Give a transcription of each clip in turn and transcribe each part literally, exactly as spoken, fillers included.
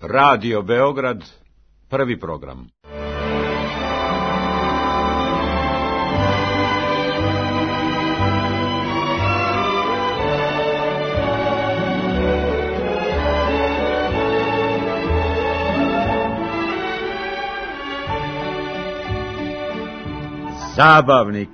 Radio Beograd, prvi program. Zabavnik.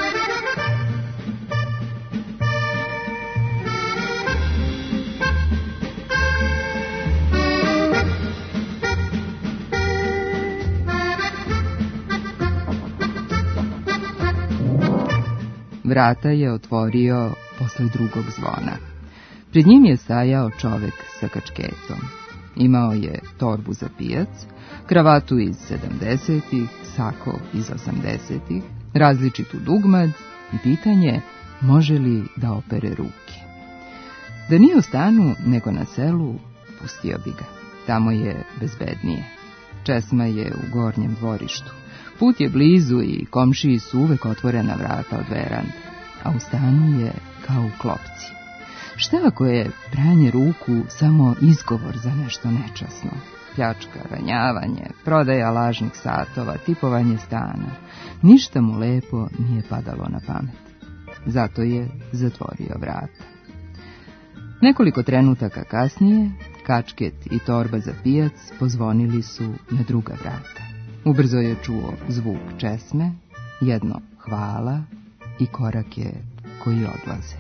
Vrata je otvorio posle drugog zvona. Pred njim je stajao čovek sa kačketom. Imao je torbu za pijac, kravatu iz sedamdesetih, sako iz osamdesetih, različitu dugmad i pitanje može li da opere ruke. Da nije u stanu nego na selu, pustio bi ga. Tamo je bezbednije. Česma je u gornjem dvorištu. Put je blizu i komšiji su uvek otvorena vrata od verande, a u stanu je kao u klopci. Šta ako je pranje ruku samo izgovor za nešto nečasno? Pljačka, ranjavanje, prodaja lažnih satova, tipovanje stana. Ništa mu lepo nije padalo na pamet. Zato je zatvorio vrata. Nekoliko trenutaka kasnije, kačket i torba za pijac pozvonili su na druga vrata. Ubrzo je čuo zvuk česme, jedno hvala i korake koji odlaze.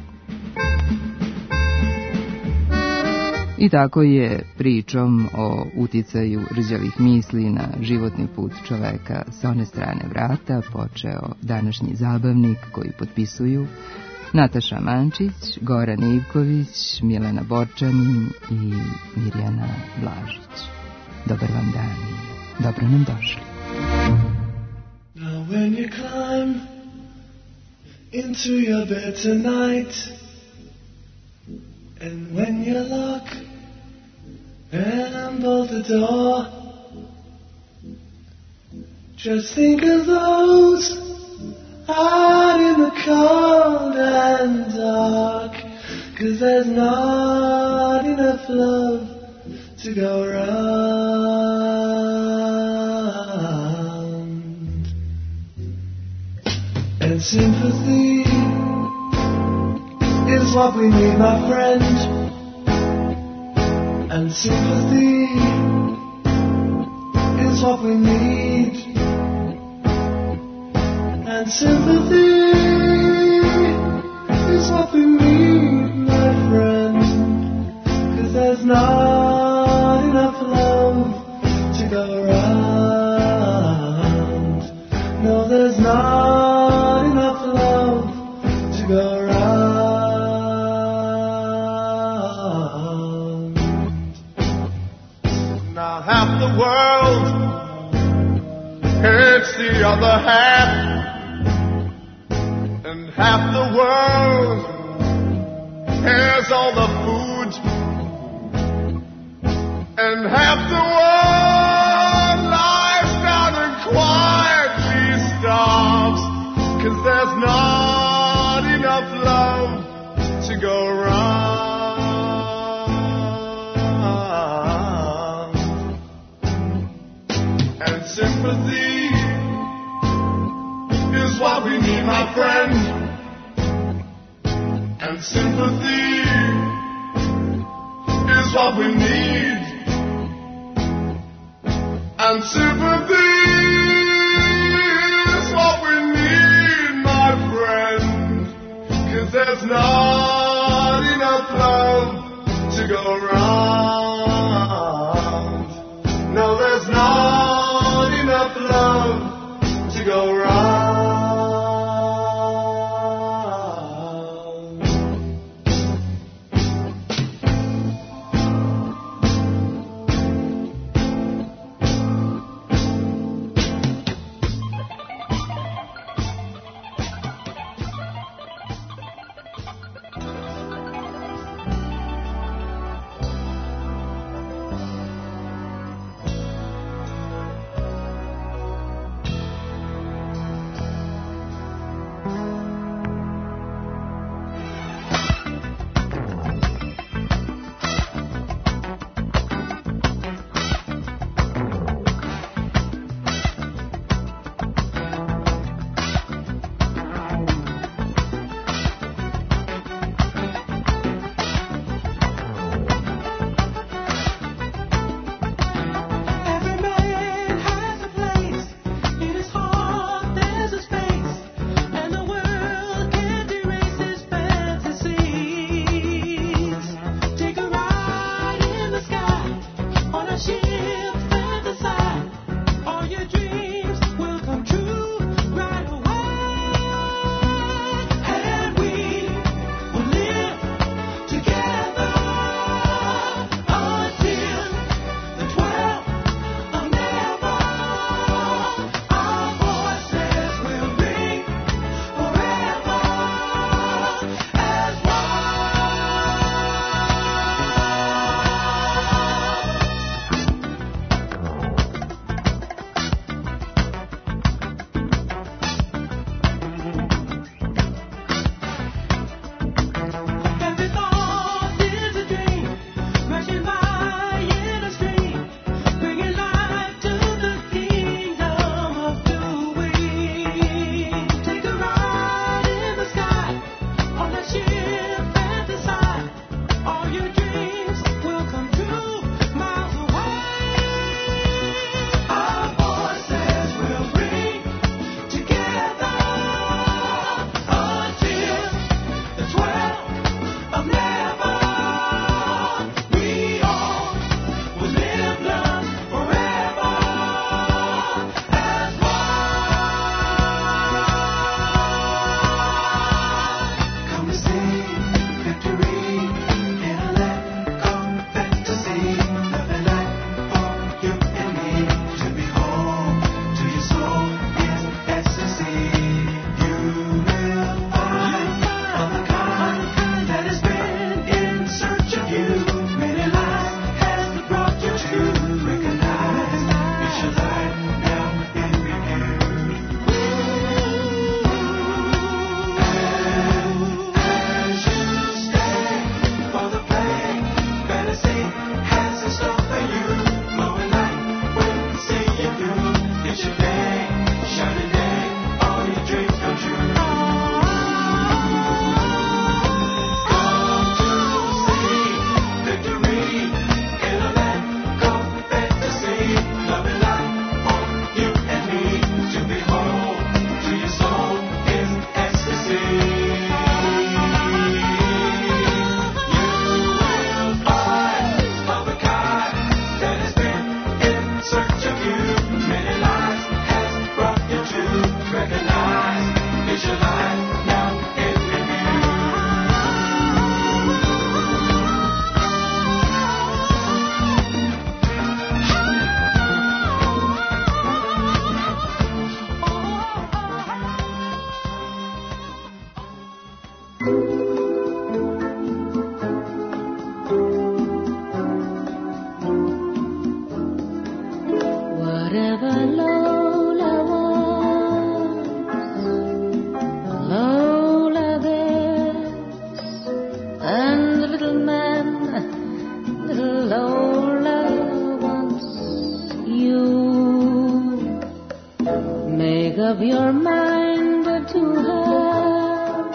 I tako je pričom o uticaju rđavih misli na životni put čoveka sa one strane vrata počeo današnji zabavnik koji potpisuju Nataša Mančić, Goran Ivković, Milena Borčanin i Mirjana Blažić. Dobar vam dan i dobro nam došli. Now when you climb into your bed tonight, and when you lock and bolt the door, just think of those out in the cold and dark, 'cause there's not enough love to go around. And sympathy is what we need, my friend. And sympathy is what we need. And sympathy is what we need, my friend. 'Cause there's not enough love to go around. No, there's not enough love to go around. Now half the world hates the other half, and half the world has all the food, and half the world lies down and quietly starves, 'cause there's not enough love to go around. And sympathy is what we need, my friend. And sympathy is what we need. And sympathy is what we need, my friend. 'Cause there's not enough love to go around. No, there's not enough love to go around. of your mind to have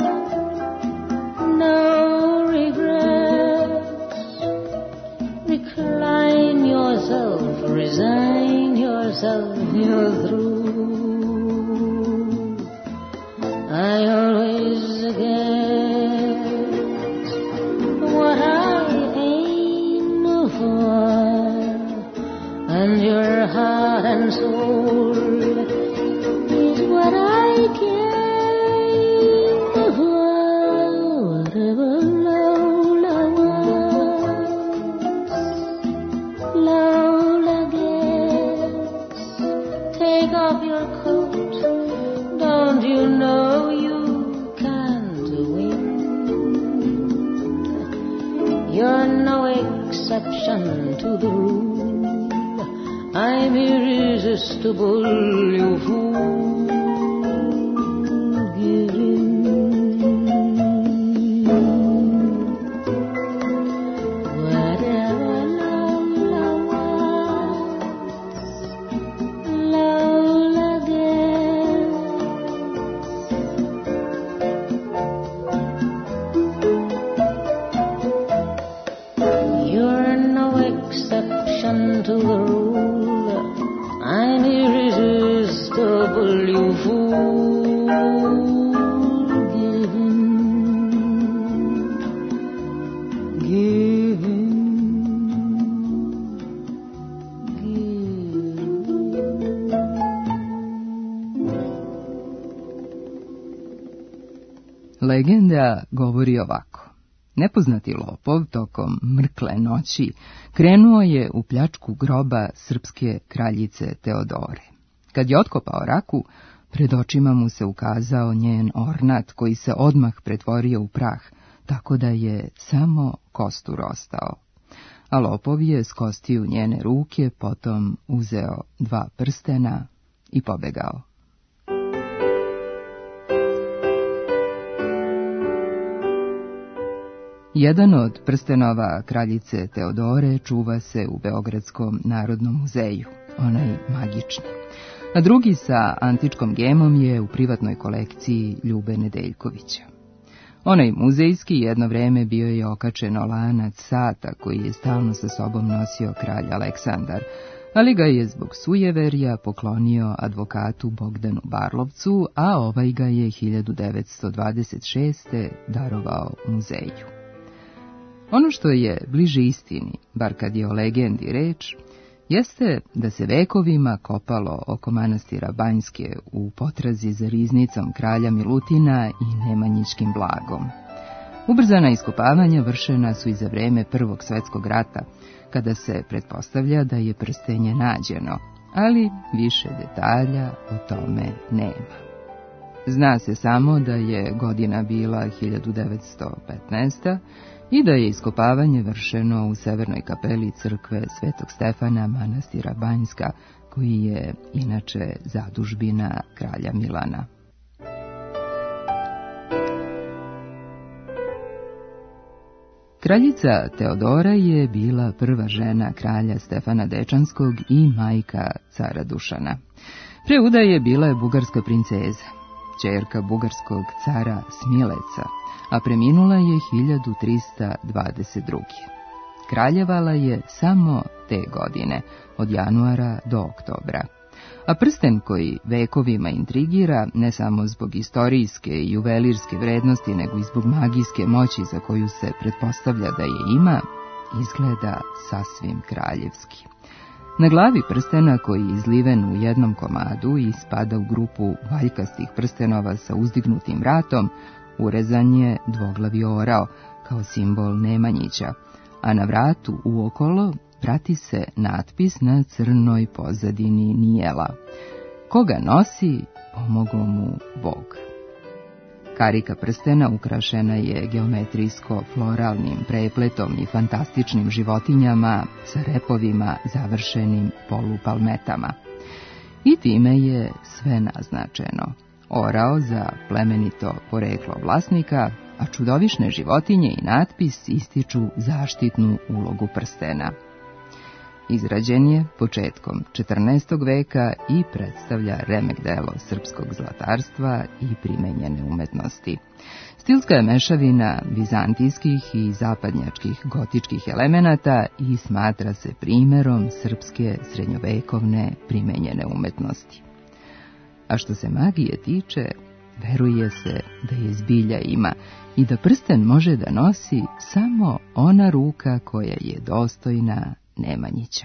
no regrets. Recline yourself, resign yourself, you're through. I always get what I aim for, and your heart and soul is what I came for. Whatever Lola wants, Lola gets. Take off your coat, don't you know you can't win? You're no exception to the rule. I'm irresistible, you fool. Give in. Whatever Lola wants, Lola gets. You're no exception to the rule. I'm irresistible, you fool. Give in, give in. legenda govori ovako. Nepoznati lopov tokom mrkle noći krenuo je u pljačku groba srpske kraljice Teodore. Kad je otkopao raku, pred očima mu se ukazao njen ornat koji se odmah pretvorio u prah, tako da je samo kostur ostao. A lopov je s kostiju njene ruke potom uzeo dva prstena i pobegao. Jedan od prstenova kraljice Teodore čuva se u Beogradskom narodnom muzeju, onaj magični. A drugi sa antičkom gemom je u privatnoj kolekciji Ljube Nedeljkovića. Onaj muzejski jedno vreme bio je okačen o lanac sata koji je stalno sa sobom nosio kralj Aleksandar, ali ga je zbog sujeverja poklonio advokatu Bogdanu Barlovcu, a ovaj ga je hiljadu devetsto dvadeset šeste darovao muzeju. Ono što je bliže istini, bar kad je o legendi reč, jeste da se vekovima kopalo oko manastira Banjske u potrazi za riznicom kralja Milutina i nemanjičkim blagom. Ubrzana iskopavanja vršena su i za vreme Prvog svjetskog rata, kada se pretpostavlja da je prstenje nađeno, ali više detalja o tome nema. Zna se samo da je godina bila hiljadu devetsto petnaesta. i da je iskopavanje vršeno u severnoj kapeli crkve Svetog Stefana manastira Banjska, koji je inače zadužbina kralja Milana. Kraljica Teodora je bila prva žena kralja Stefana Dečanskog i majka cara Dušana. Pre udaje bila je bugarska princeza, ćerka bugarskog cara Smileca, a preminula je hiljadu trista dvadeset druge. Kraljevala je samo te godine, od januara do oktobra. A prsten koji vekovima intrigira, ne samo zbog istorijske i juvelirske vrednosti, nego i zbog magijske moći za koju se pretpostavlja da je ima, izgleda sasvim kraljevski. Na glavi prstena, koji je izliven u jednom komadu i spada u grupu valjkastih prstenova sa uzdignutim vratom, urezan je dvoglavi orao, kao simbol Nemanjića, a na vratu uokolo prati se natpis na crnoj pozadini Nijela. Koga nosi, pomogo mu Bog. Karika prstena ukrašena je geometrijsko-floralnim prepletom i fantastičnim životinjama sa repovima završenim polupalmetama. I time je sve naznačeno. Orao za plemenito poreklo vlasnika, a čudovišne životinje i natpis ističu zaštitnu ulogu prstena. Izrađen je početkom četrnaestog veka i predstavlja remek delo srpskog zlatarstva i primenjene umetnosti. Stilska je mešavina vizantijskih i zapadnjačkih gotičkih elemenata i smatra se primerom srpske srednjovekovne primenjene umetnosti. A što se magije tiče, veruje se da je zbilja ima i da prsten može da nosi samo ona ruka koja je dostojna Nemanjića.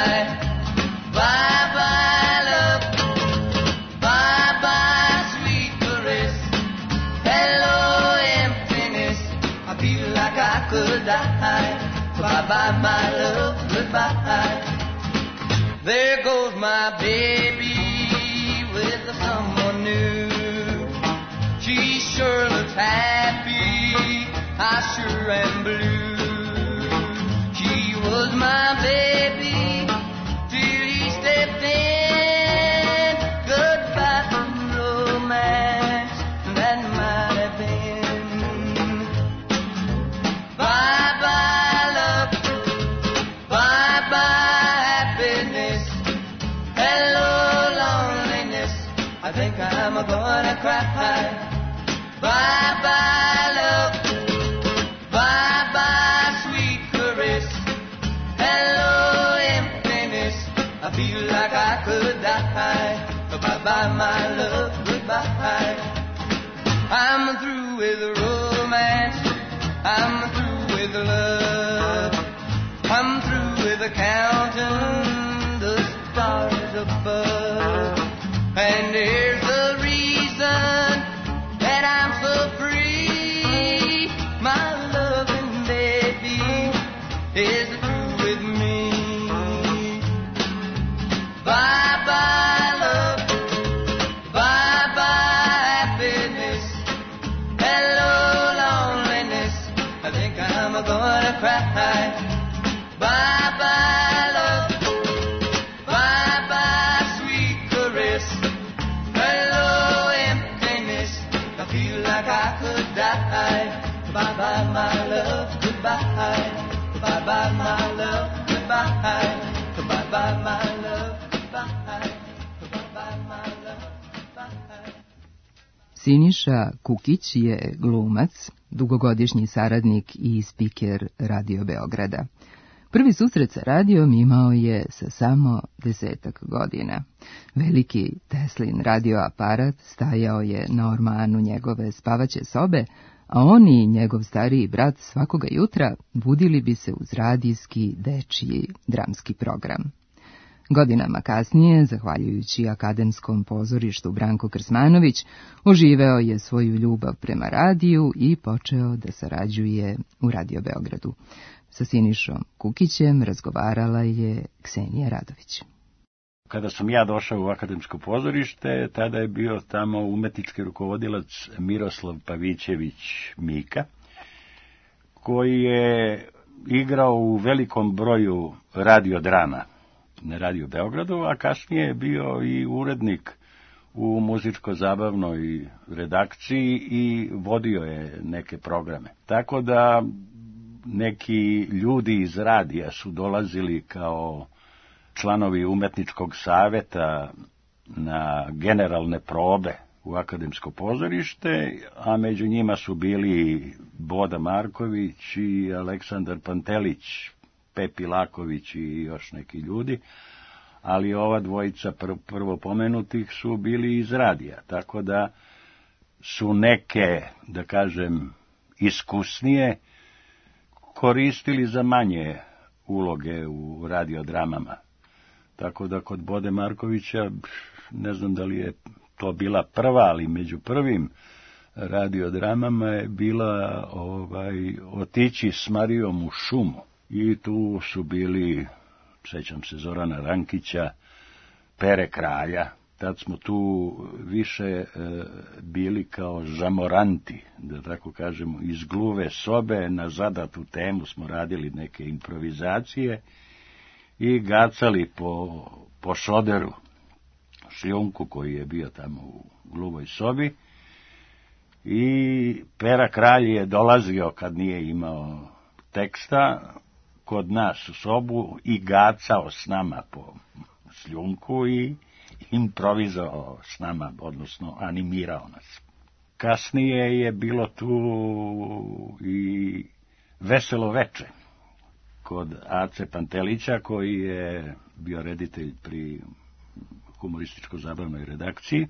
bye. Bye-bye, love. Bye-bye, sweet caress. Hello, emptiness. I feel like I could die. Bye-bye, my love. Goodbye. There goes my baby with someone new. She sure looks happy. I sure am blue. She was my baby till he stepped in. Goodbye to romance, that might have been. Bye-bye, love. Bye-bye, happiness. Hello, loneliness. I think I'm gonna cry. Bye-bye, love. Bye-bye, sweet caress. Hello, emptiness. I feel like I could die. Bye-bye, my love, goodbye. I'm through with romance. I'm through with love. I'm through with counting the stars above. And here's the reason that I'm so free. My loving baby is through with me. Bye-bye, love. Bye-bye, happiness. Hello, loneliness. I think I'm gonna cry. Bye-bye, love. Bye-bye, sweet caress. Hello, emptiness. I feel like I could die. Bye-bye, my love, goodbye. Bye-bye, my love, goodbye. Bye-bye, my love, goodbye. Bye-bye, my love, goodbye. Siniša Kukić je glumac, dugogodišnji saradnik i spiker Radio Beograda. Prvi susret sa radijom imao je sa samo desetak godina. Veliki Teslin radioaparat stajao je na ormanu njegove spavaće sobe, a on i njegov stariji brat svakoga jutra budili bi se uz radijski dečiji dramski program. Godinama kasnije, zahvaljujući akademskom pozorištu Branko Krsmanović, oživeo je svoju ljubav prema radiju i počeo da sarađuje u Radio Beogradu. Sa Sinišom Kukićem razgovarala je Ksenija Radović. Kada sam ja došao u akademsko pozorište, tada je bio tamo umetnički rukovodilac Miroslav Pavićević Mika, koji je igrao u velikom broju radiodrama na Radio Beogradu, a kasnije je bio i urednik u muzičko-zabavnoj redakciji i vodio je neke programe. Tako da neki ljudi iz radija su dolazili kao članovi umetničkog saveta na generalne probe u akademsko pozorište, a među njima su bili Boda Marković i Aleksandar Pantelić, Pepi Laković i još neki ljudi, ali ova dvojica pr- prvo pomenutih su bili iz radija, tako da su neke, da kažem, iskusnije koristili za manje uloge u radiodramama. Tako da kod Bode Markovića, ne znam da li je to bila prva, ali među prvim radiodramama je bila ovaj, Otići s Marijom u šumu. I tu su bili, sećam se Zorana Rankića, Pere Kralja. Tad smo tu više e, bili kao žamoranti, da tako kažemo, iz gluve sobe na zadatu temu smo radili neke improvizacije i gacali po, po šoderu, šljunku koji je bio tamo u gluvoj sobi. I Pera Kralj je dolazio kad nije imao teksta kod nas u sobu i gacao s nama po šljunku i improvizao s nama, odnosno animirao nas. Kasnije je bilo tu i Veselo veče kod Ace Pantelića, koji je bio reditelj pri humorističko-zabavnoj redakciji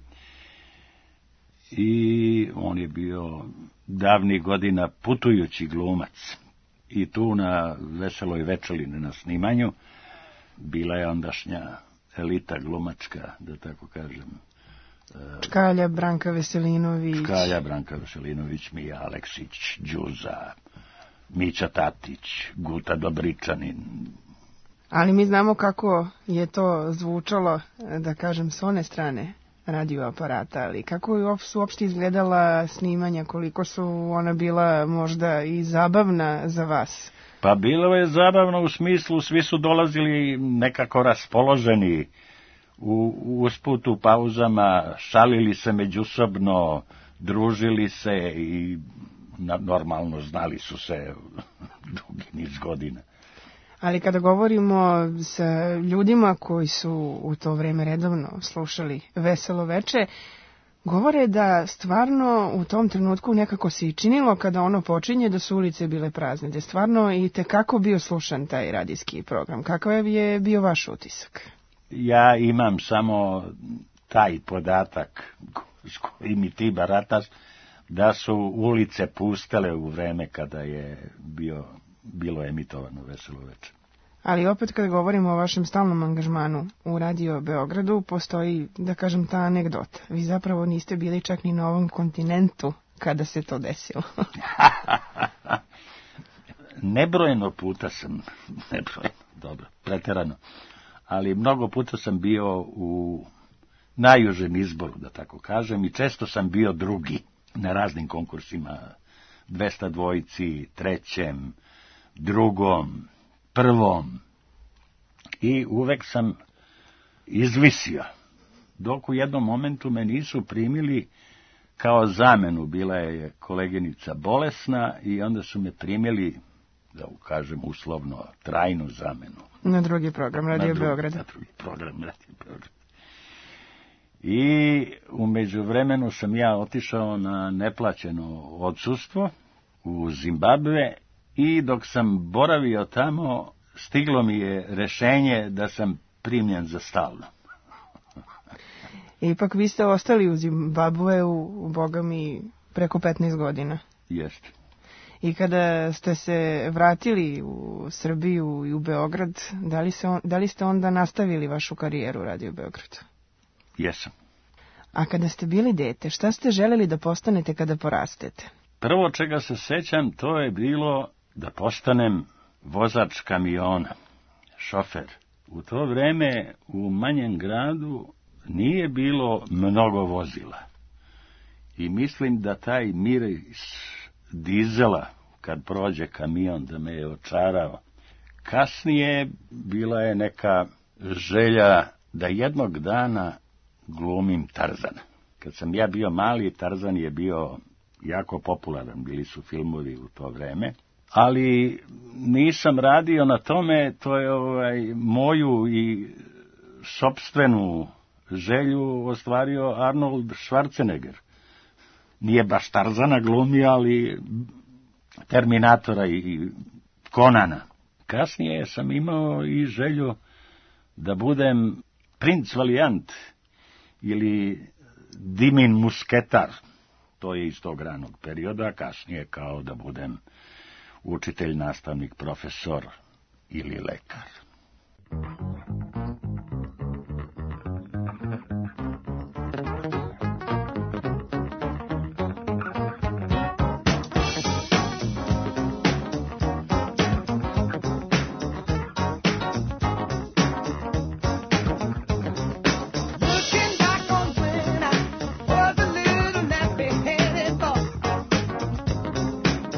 i on je bio davnih godina putujući glumac. I tu na Veseloj večeri na snimanju bila je ondašnja elita glumačka, da tako kažem. Čkalja, Branka Veselinović. Čkalja, Branka Veselinović, Mija Aleksić, Đuza, Mića Tatić, Guta Dobričanin. Ali mi znamo kako je to zvučalo, da kažem, s one strane radioaparata, ali kako su uopšte izgledala snimanja, koliko su ona bila možda i zabavna za vas? Pa bilo je zabavno u smislu, svi su dolazili nekako raspoloženi, u usput u pauzama, šalili se međusobno, družili se i normalno znali su se dugi niz godina. Ali kada govorimo sa ljudima koji su u to vreme redovno slušali Veselo veče, govore da stvarno u tom trenutku nekako se i činilo kada ono počinje da su ulice bile prazne, da je stvarno i tekako bio slušan taj radijski program. Kakav je bio vaš utisak? Ja imam samo taj podatak s kojim mi ti barataš, da su ulice pustele u vreme kada je bio, bilo emitovano Veselo veče. Ali opet kada govorimo o vašem stalnom angažmanu u Radio Beogradu, postoji, da kažem, ta anegdota. Vi zapravo niste bili čak ni na ovom kontinentu kada se to desilo. Nebrojeno puta sam, nebrojeno, dobro, preterano, ali mnogo puta sam bio u najužem izboru, da tako kažem, i često sam bio drugi na raznim konkursima, dvesta dvojici, trećem, drugom, prvom, i uvek sam izvisio, dok u jednom momentu me nisu primili kao zamenu. Bila je koleginica bolesna i onda su me primili, da kažem uslovno, trajnu zamenu. Na drugi program Radio na drugi, Beograda. Na drugi program Radio Beograda. I u međuvremenu sam ja otišao na neplaćeno odsustvo u Zimbabve i dok sam boravio tamo, stiglo mi je rešenje da sam primljen za stalno. Ipak vi ste ostali u Zimbabveu, boga mi, preko petnaest godina. Jeste. I kada ste se vratili u Srbiju i u Beograd, da li, se on, da li ste onda nastavili vašu karijeru u Radio Beogradu? Jesam. A kada ste bili dete, šta ste želeli da postanete kada porastete? Prvo čega se sećam, to je bilo da postanem vozač kamiona, šofer. U to vreme u manjem gradu nije bilo mnogo vozila. I mislim da taj miris dizela, kad prođe kamion, da me je očarao. Kasnije bila je neka želja da jednog dana glumim Tarzana. Kad sam ja bio mali, Tarzan je bio jako popularan, bili su filmovi u to vreme, ali nisam radio na tome, to je ovaj, moju i sopstvenu želju ostvario Arnold Schwarzenegger. Nije baš Tarzana glumio, ali Terminatora i Konana. Kasnije sam imao i želju da budem princ Valijant ili Dimin Musketar. To je iz tog ranog perioda, kasnije kao da budem učitelj, nastavnik, profesor ili lekar.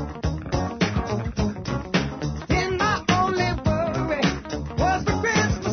Christmas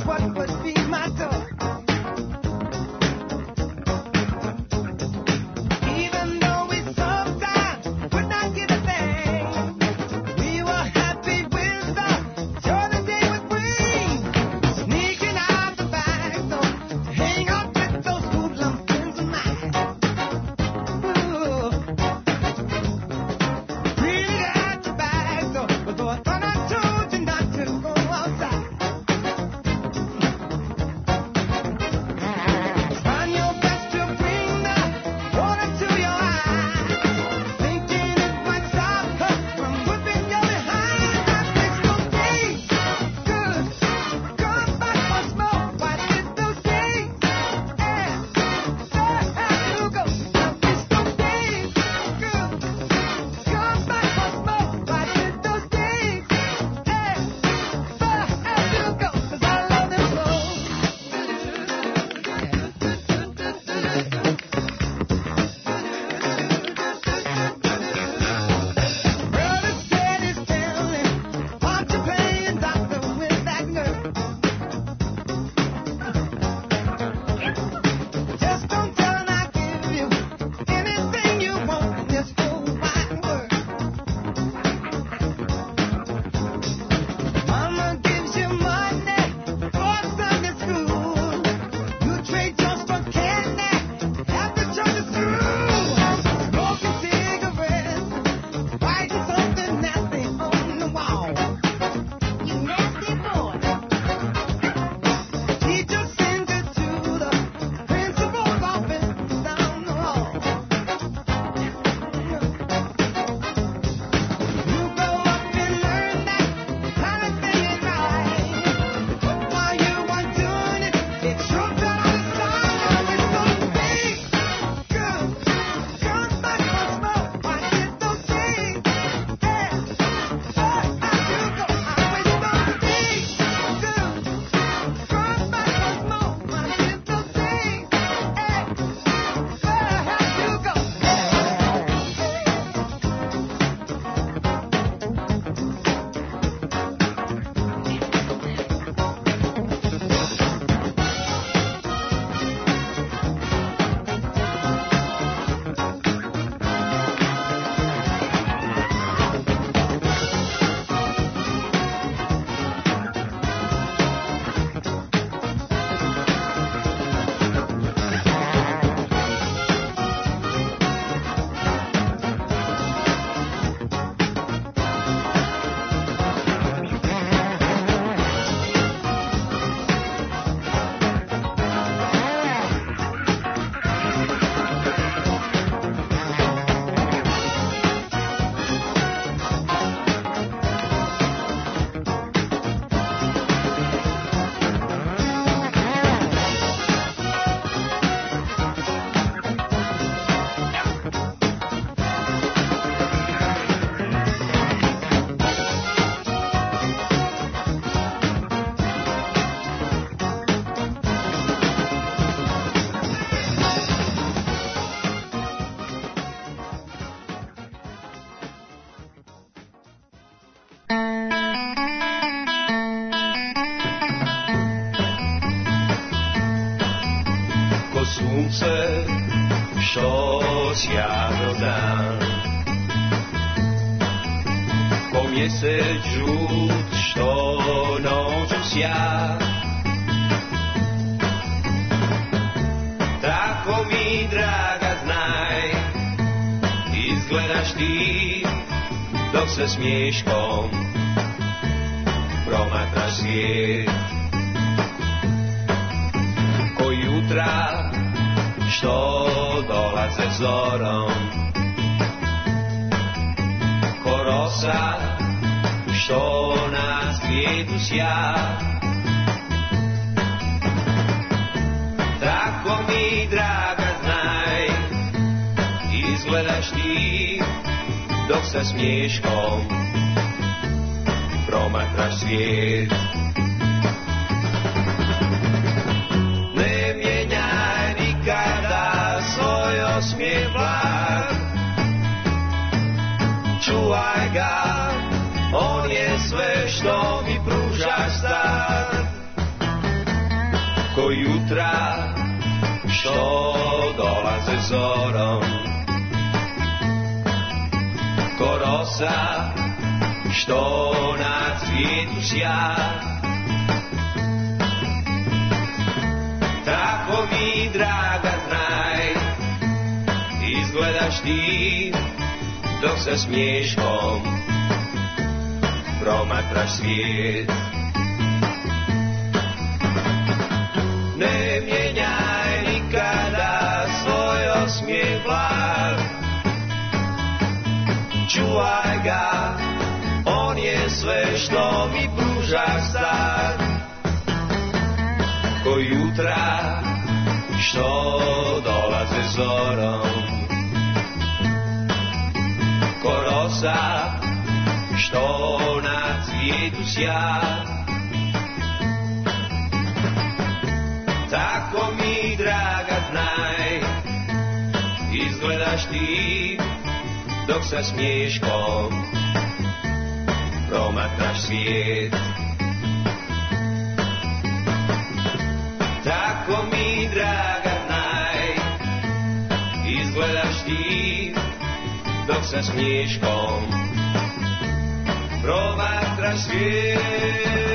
što sjajno dan. Ko mjesec žut što noću sja, tako mi draga znaj, izgledaš ti dok se smiješkom promatraš svijet. Ko jutra što dolaze zorom, ko rosa što na svijetu sja, tako mi draga znaj, izgledaš ti dok sa smiješkom promatraš svijet. Ne mijenjaj nikada svoj osmijeh blag, čuvaj ga, on je sve što mi pružaš sad. Ko jutra što dolaze zorom, ko rosa što na cvijetu sja, tako mi draga znaj, izgledaš ti dok sa smiješkom promatraš svijet. Ne mijenjaj nikada svoj osmijeh blag, čuvaj ga, on je sve što mi pružaš sad. Ko jutra što dolaze zorom, ko rosa što na cvijetu sja, tako mi draga znaj, izgledaš ti dok sa smiješkom promatraš svijet. Tako mi draga znaj, izgledaš ti dok sa smiješkom promatraš svijet.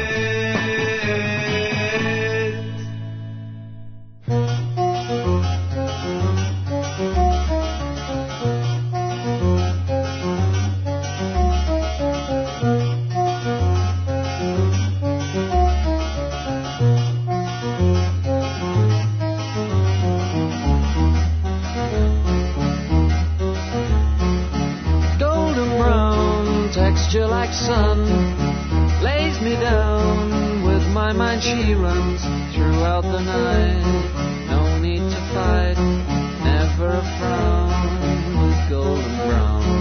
Like sun lays me down, with my mind she runs throughout the night. No need to fight, never a frown, with golden brown.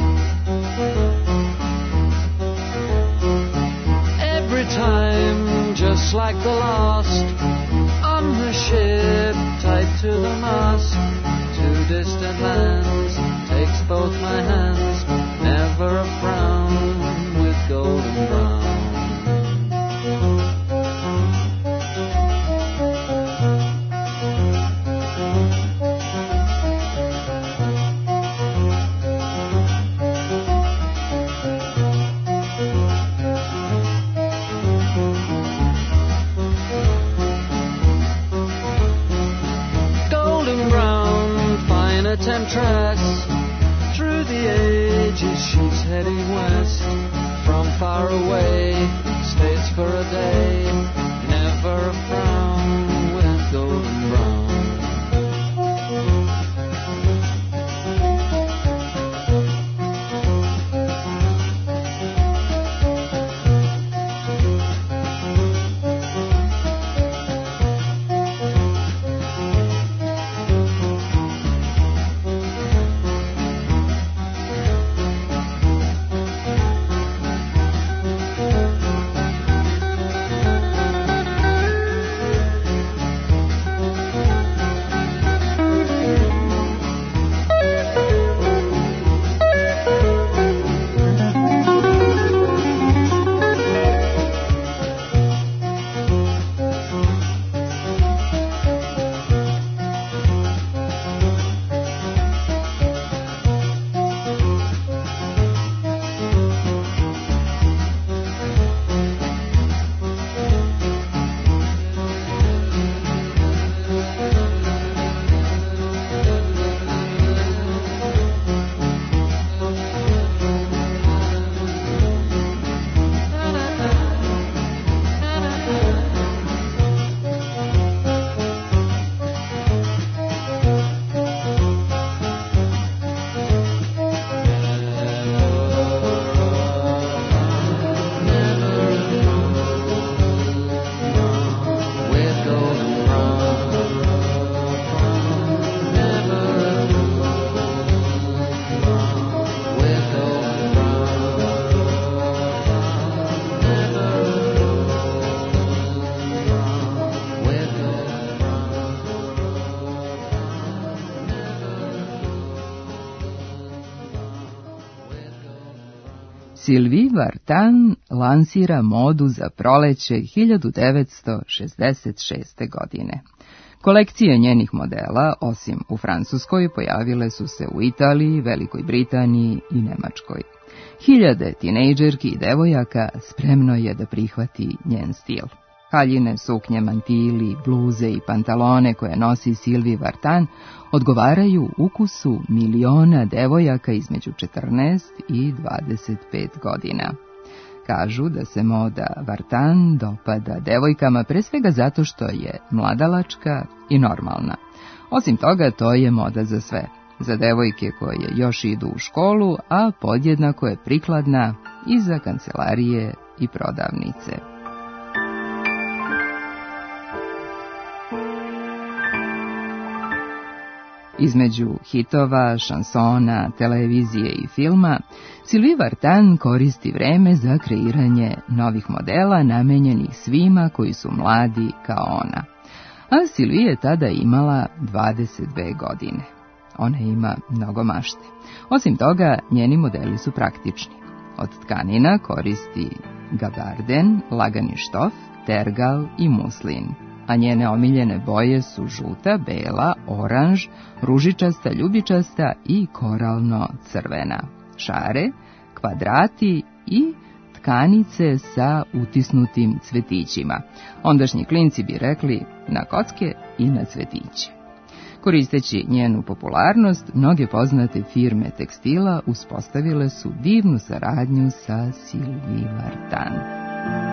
Every time, just like the last, on her ship tied to the mast, to distant lands takes both my hands, never a frown, with golden brown. Golden brown, fine a temptress, through the ages she's heading west. From far away, stays for a day, never a frown, with golden brown. Sylvie Vartan lansira modu za proleće hiljadu devetsto šezdeset šeste. godine. Kolekcije njenih modela, osim u Francuskoj, pojavile su se u Italiji, Velikoj Britaniji i Nemačkoj. Hiljade tinejdžerki i devojaka spremno je da prihvati njen stil. Haljine, suknje, mantili, bluze i pantalone koje nosi Sylvie Vartan odgovaraju ukusu miliona devojaka između četrnaest i dvadeset pet godina. Kažu da se moda Vartan dopada devojkama pre svega zato što je mladalačka i normalna. Osim toga, to je moda za sve. Za devojke koje još idu u školu, a podjednako je prikladna i za kancelarije i prodavnice. Između hitova, šansona, televizije i filma, Sylvie Vartan koristi vreme za kreiranje novih modela namenjenih svima koji su mladi kao ona. A Sylvie je tada imala dvadeset dve godine. Ona ima mnogo mašte. Osim toga, njeni modeli su praktični. Od tkanina koristi gabarden, lagani štof, tergal i muslin, a njene omiljene boje su žuta, bela, oranž, ružičasta, ljubičasta i koralno-crvena, šare, kvadrati i tkanice sa utisnutim cvetićima. Ondašnji klinci bi rekli na kocke i na cvetiće. Koristeći njenu popularnost, mnoge poznate firme tekstila uspostavile su divnu saradnju sa Sylvie Vartan.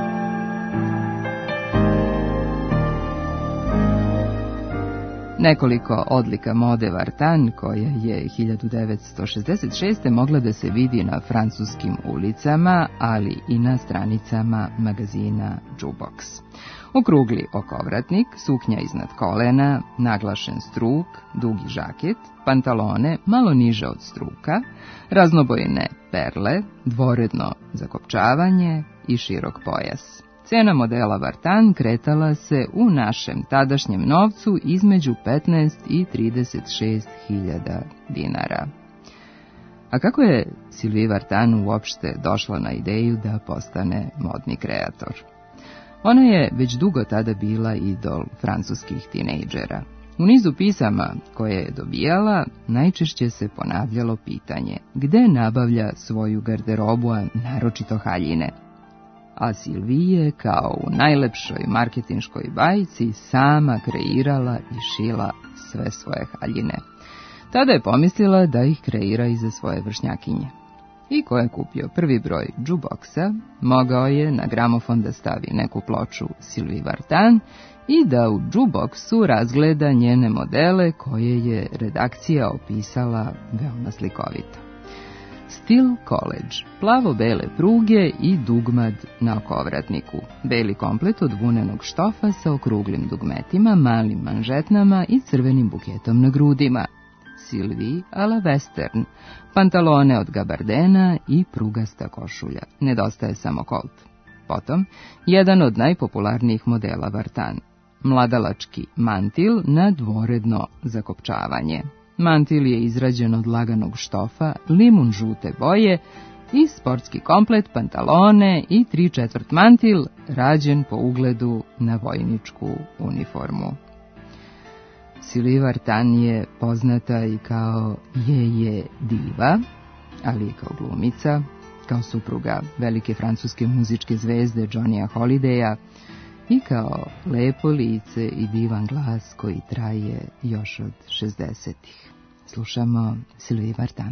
Nekoliko odlika mode Vartan, koja je hiljadu devetsto šezdeset šeste. mogla da se vidi na francuskim ulicama, ali i na stranicama magazina Jukebox. Okrugli okovratnik, suknja iznad kolena, naglašen struk, dugi žaket, pantalone malo niže od struka, raznobojne perle, dvoredno zakopčavanje i širok pojas. Cena modela Vartan kretala se u našem tadašnjem novcu između petnaest i trideset šest hiljada dinara. A kako je Sylvie Vartan uopšte došla na ideju da postane modni kreator? Ona je već dugo tada bila idol francuskih tinejdžera. U nizu pisama koje je dobijala najčešće se ponavljalo pitanje gde nabavlja svoju garderobu, a naročito haljine. A Sylvie je kao u najlepšoj marketinškoj bajci sama kreirala i šila sve svoje haljine. Tada je pomislila da ih kreira i za svoje vršnjakinje. I ko je kupio prvi broj Jukeboxa, mogao je na gramofon da stavi neku ploču Sylvie Vartan i da u Jukeboxu razgleda njene modele koje je redakcija opisala veoma slikovito. Stil College, plavo-bele pruge i dugmad na okovratniku, beli komplet od vunenog štofa sa okruglim dugmetima, malim manžetnama i crvenim buketom na grudima. Sylvie a la western, pantalone od gabardena i prugasta košulja, nedostaje samo kolt. Potom, jedan od najpopularnijih modela Vartan, mladalački mantil na dvoredno zakopčavanje. Mantil je izrađen od laganog štofa, limun žute boje i sportski komplet, pantalone i tri četvrt mantil rađen po ugledu na vojničku uniformu. Sylvie Vartan je poznata i kao je diva, ali i kao glumica, kao supruga velike francuske muzičke zvezde Johnnyja Holidaya i kao lepo lice i divan glas koji traje još od šezdesetih. Slušamo Sylvie Vartan.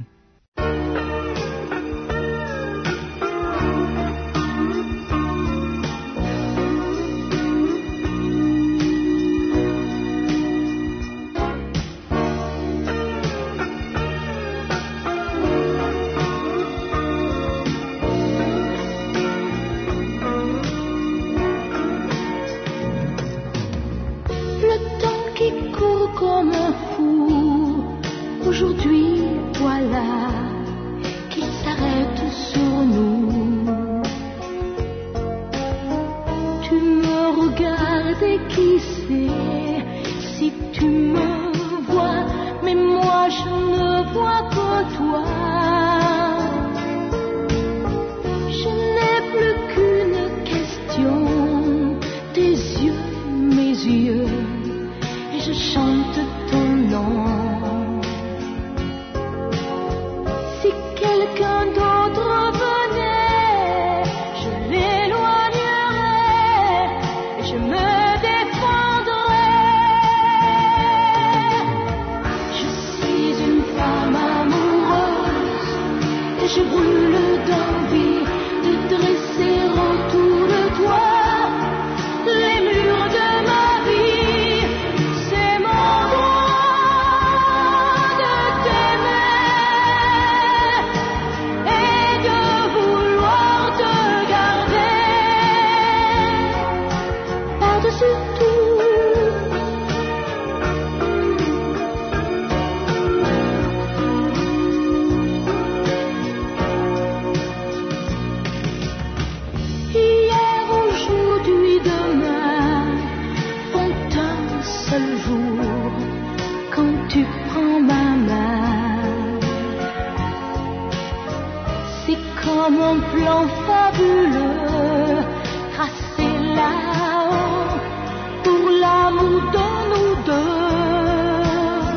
comme un plan fabuleux tracé là-haut pour l'amour de nous deux.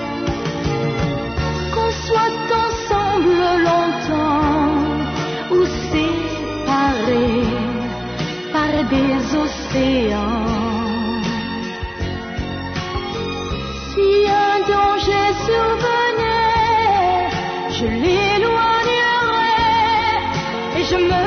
Qu'on soit ensemble longtemps ou séparés par des océans. Si un danger survenait, je l'éloignerais et je me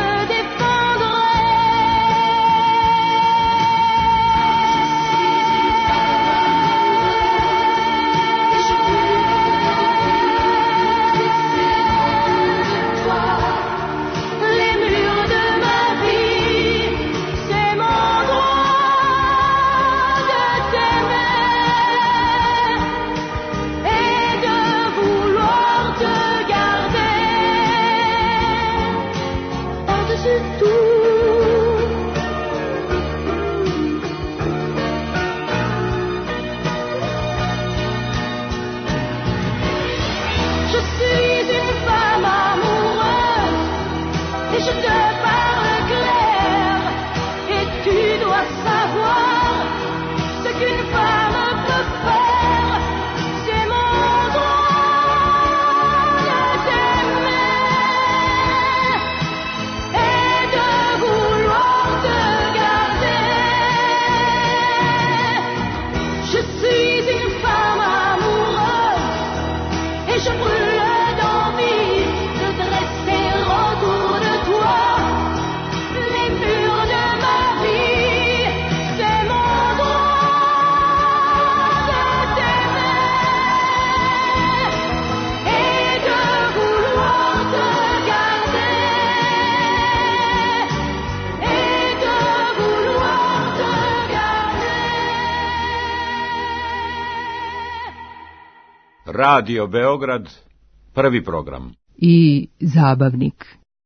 Radio Beograd, prvi program. I zabavnik.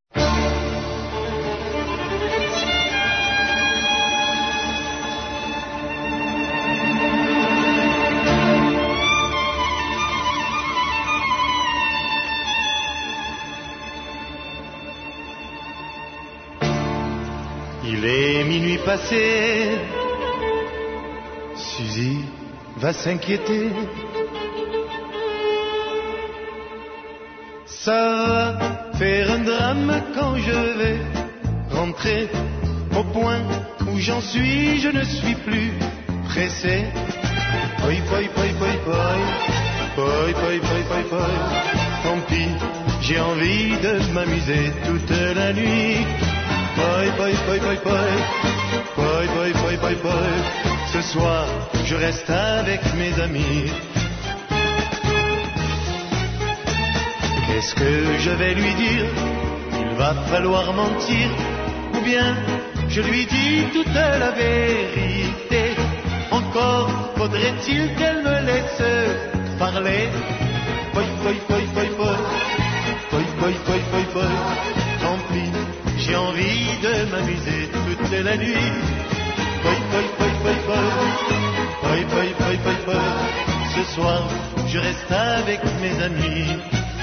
Il est minuit passé, Suzy va s'inquiéter. Ça va faire un drame quand je vais rentrer. Au point où j'en suis, je ne suis plus pressé. Poi, poi, poi, poi, poi, poi, poi, poi, poi, poi. Tant pis, j'ai envie de m'amuser toute la nuit. Poi, poi, poi, poi, poi, poi, poi, poi, poi, poi. Ce soir, je reste avec mes amis. Qu'est-ce que je vais lui dire? Il va falloir mentir, ou bien je lui dis toute la vérité. Encore faudrait-il qu'elle me laisse parler. Poi, poi, poi, poi, poi, poi, poi, poi, poi, poi. Tant pis, j'ai envie de m'amuser toute la nuit. Poi, poi, poi, poi, poi, poi, poi, poi, poi, poi. Ce soir, je reste avec mes amis.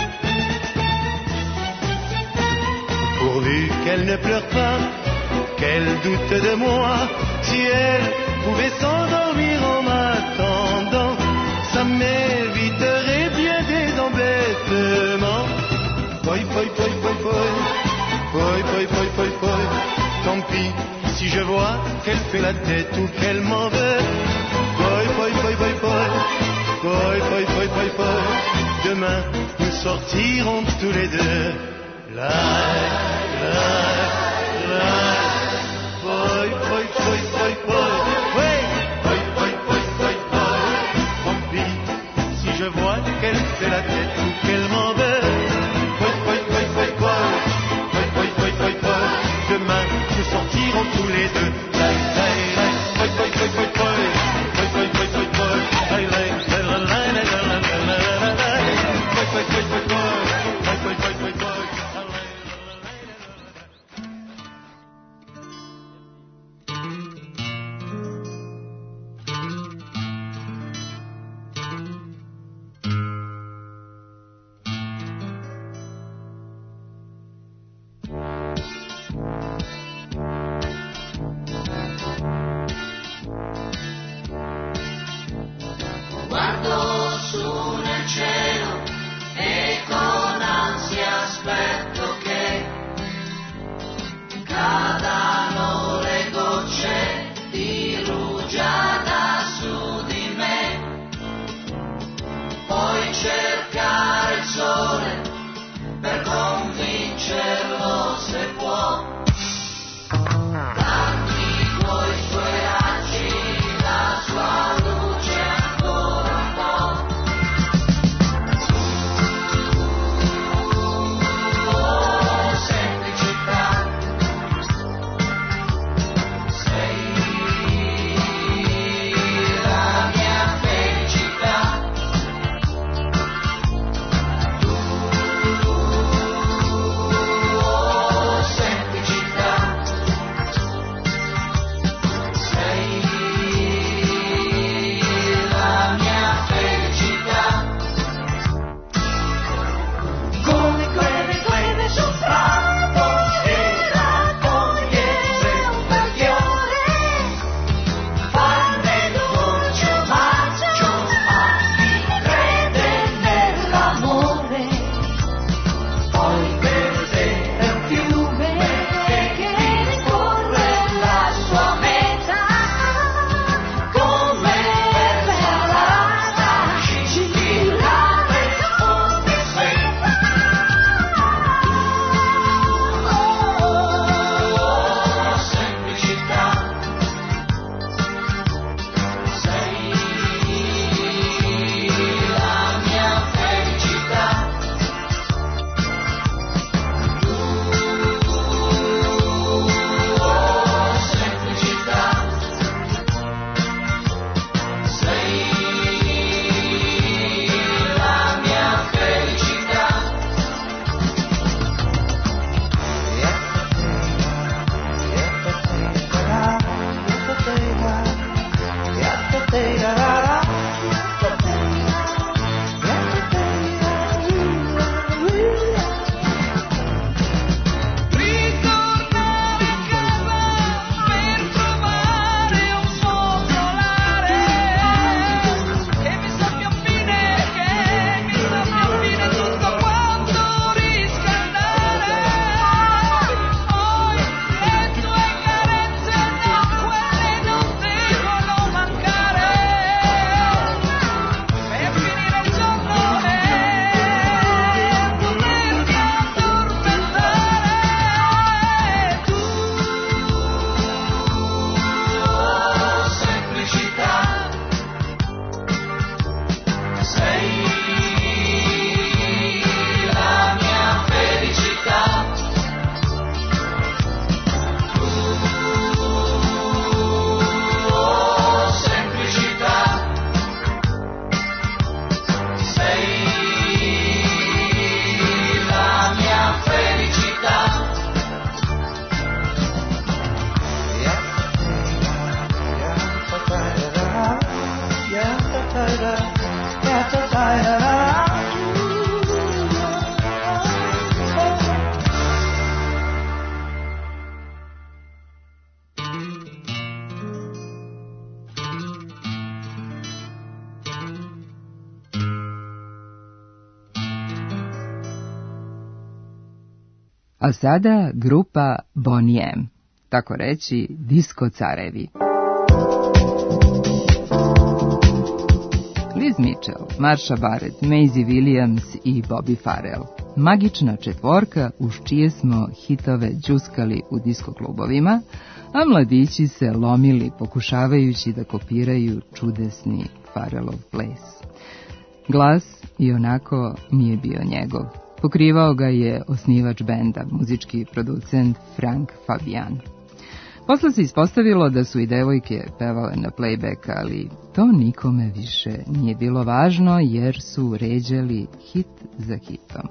Pourvu qu'elle ne pleure pas, qu'elle doute de moi. Si elle pouvait s'endormir en m'attendant, ça m'éviterait bien des embêtements. Poi, poi, poi, poi, poi, poi, poi, poi, poi, poi. Tant pis si je vois qu'elle fait la tête ou qu'elle m'en veut. Poi, poi, poi, poi, poi, poi, poi, poi, poi, poi. Demain nous sortirons tous les deux. La, la, la, poi, poi, poi, poi, poi, oui, poi, poi, poi, poi, poi. Tant pis si je vois qu'elle fait la tête ou qu'elle m'en veut. Poi, poi, poi, poi, poi, poi, poi, poi, poi, poi. Demain nous sortirons tous les deux. La, la, la, poi, poi, poi, poi, poi, poi, poi, poi, poi, poi. La, la, la, la, la, la, la, la, la, la, la, poi, poi, poi, poi, poi, poi, poi, poi, poi, poi. A sada grupa Boney M, tako reći disko carevi. Liz Mitchell, Marsha Barrett, Maisie Williams i Bobby Farrell. Magična četvorka uz čije smo hitove džuskali u disko klubovima, a mladići se lomili pokušavajući da kopiraju čudesni Farrellov ples. Glas i onako nije bio njegov. Pokrivao ga je osnivač benda, muzički producent Frank Fabian. Posle se ispostavilo da su i devojke pevale na playback, ali to nikome više nije bilo važno jer su ređali hit za hitom.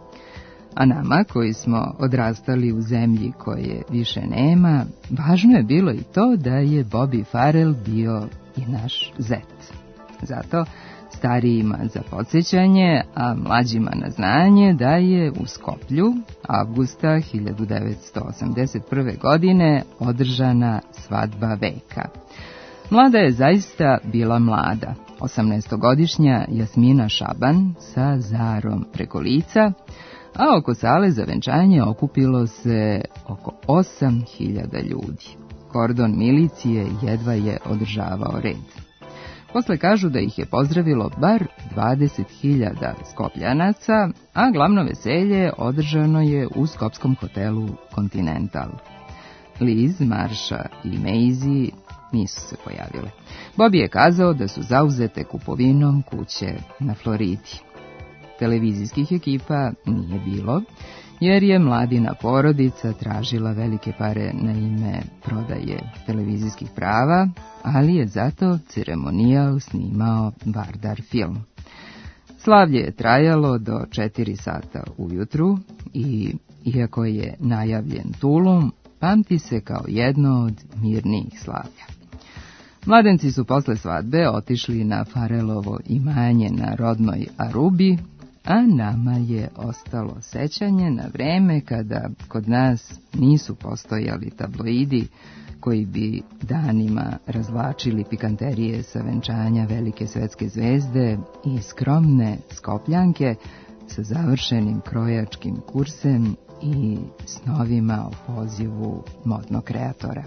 A nama, koji smo odrastali u zemlji koje više nema, važno je bilo i to da je Bobby Farrell bio i naš zet. Zato starijima za podsjećanje, a mlađima na znanje da je u Skoplju avgusta hiljadu devetsto osamdeset prve. godine održana svadba veka. Mlada je zaista bila mlada, osamnaestogodišnja Jasmina Šaban sa zarom preko lica, a oko sale za venčanje okupilo se oko osam hiljada ljudi. Kordon milicije jedva je održavao red. Posle kažu da ih je pozdravilo bar dvadeset hiljada Skopljanaca, a glavno veselje održano je u skopskom hotelu Continental. Liz, Marsha i Maisie nisu se pojavile. Bobby je kazao da su zauzete kupovinom kuće na Floridi. Televizijskih ekipa nije bilo, jer je mladina porodica tražila velike pare na ime prodaje televizijskih prava, ali je zato ceremonijal snimao Vardar film. Slavlje je trajalo do četiri sata ujutru i, iako je najavljen tulum, pamti se kao jedno od mirnijih slavlja. Mladenci su posle svadbe otišli na Farellovo imanje na rodnoj Arubi, a nama je ostalo sećanje na vreme kada kod nas nisu postojali tabloidi koji bi danima razvlačili pikanterije sa venčanja velike svetske zvezde i skromne Skopljanke sa završenim krojačkim kursem i snovima o pozivu modnog kreatora.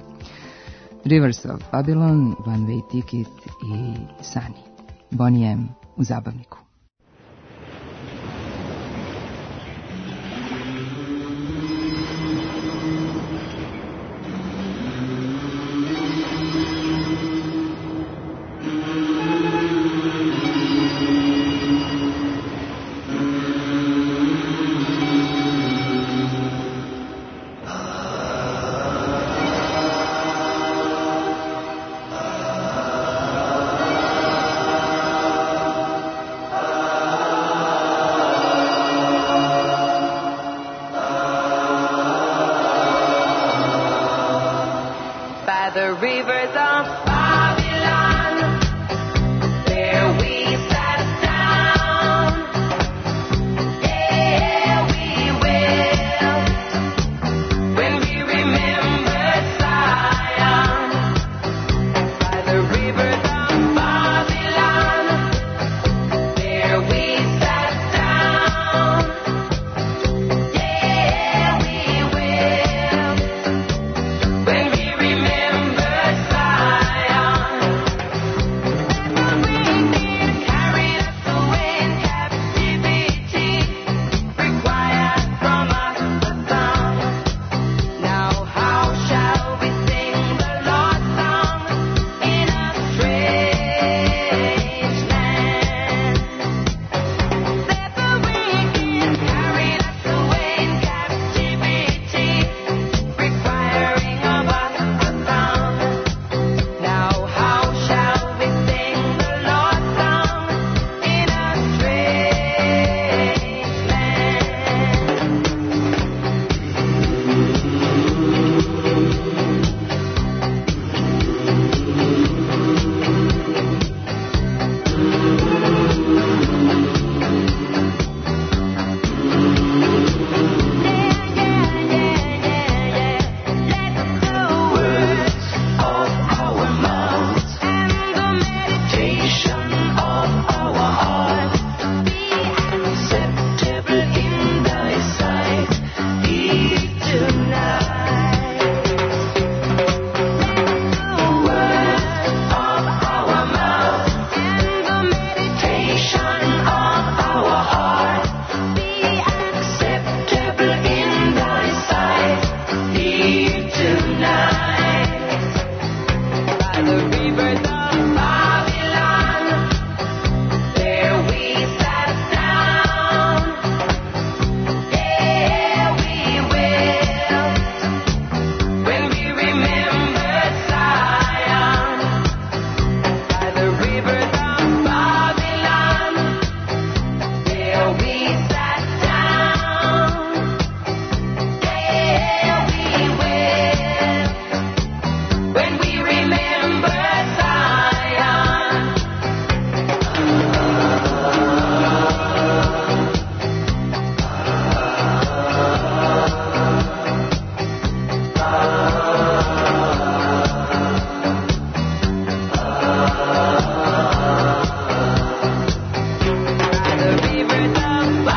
Rivers of Babylon, One Way Ticket i Sunny. Boney M u zabavniku. The rivers of Babylon, there we sat down, yeah, we will, when we remember Zion. By the rivers of Babylon, there we sat down, yeah, we will, when we remember Zion. There we sat down. There we will. When we remember Zion. By the rivers of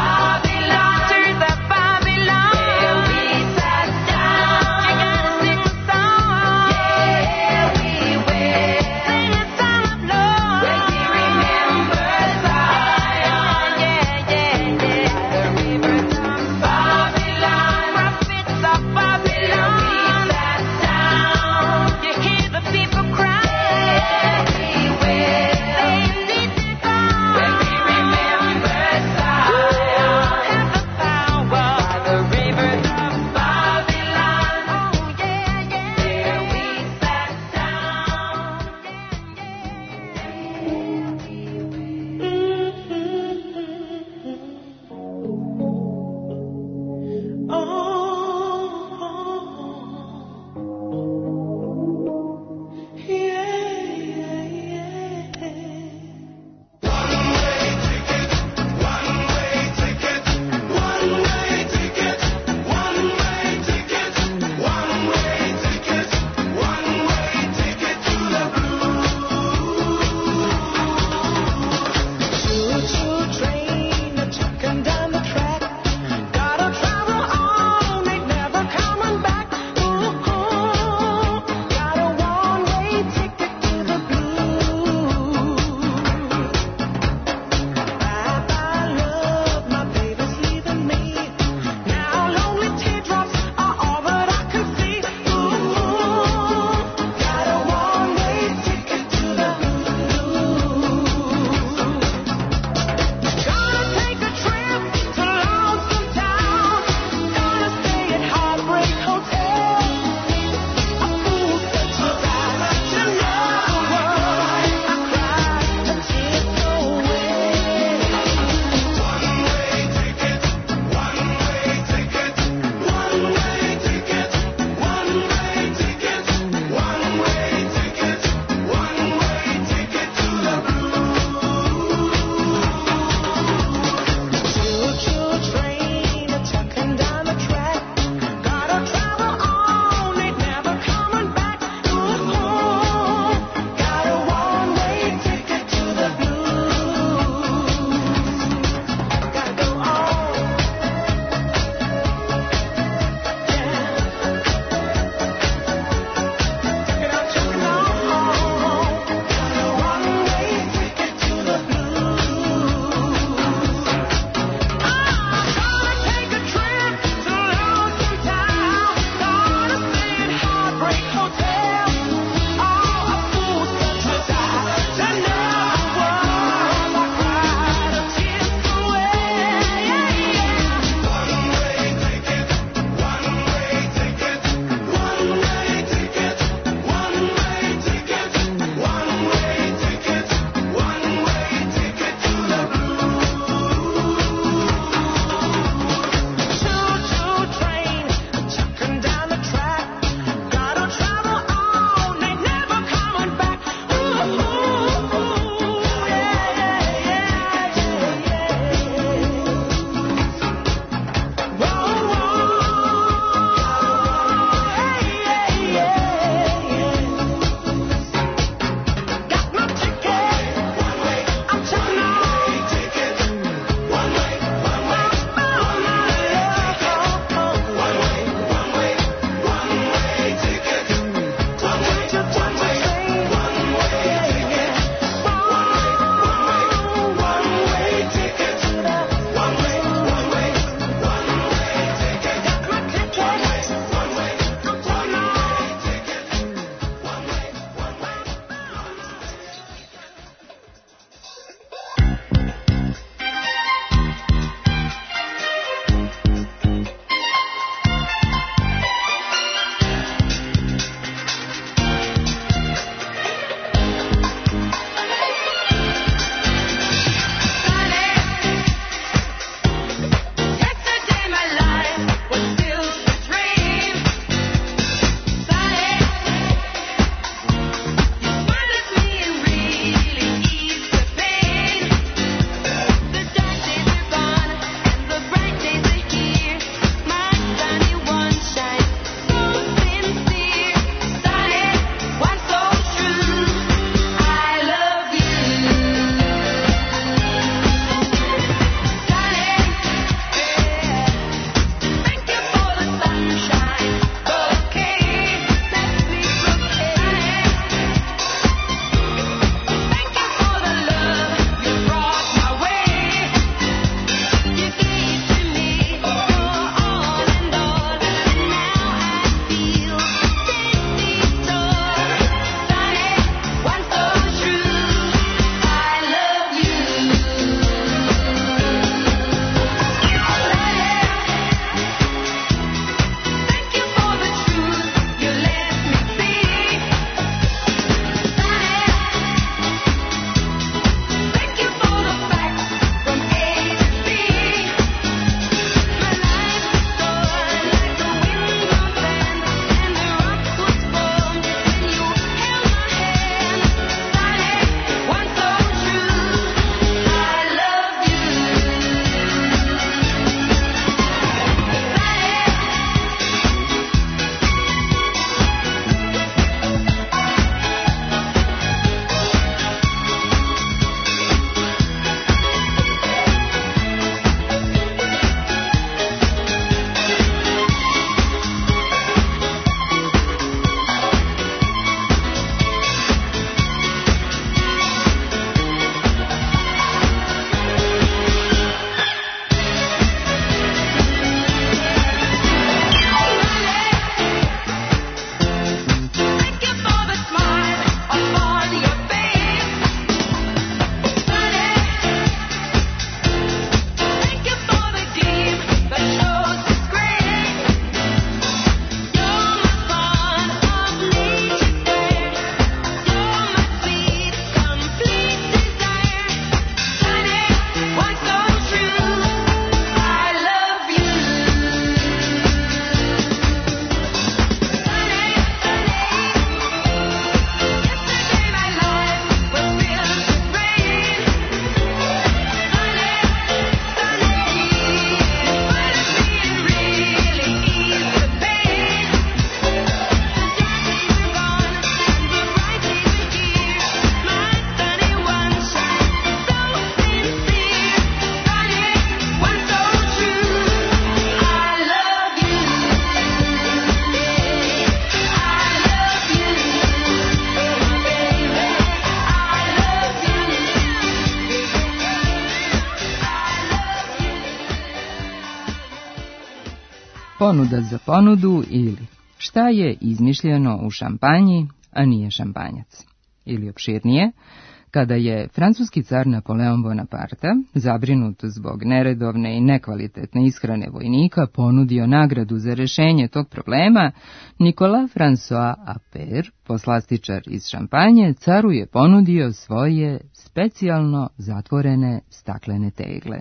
Ponuda za ponudu ili šta je izmišljeno u šampanji, a nije šampanjac. Ili opširnije, kada je francuski car Napoleon Bonaparte, zabrinut zbog neredovne i nekvalitetne ishrane vojnika, ponudio nagradu za rešenje tog problema, Nicolas François Appert, poslastičar iz šampanje, caru je ponudio svoje specijalno zatvorene staklene tegle.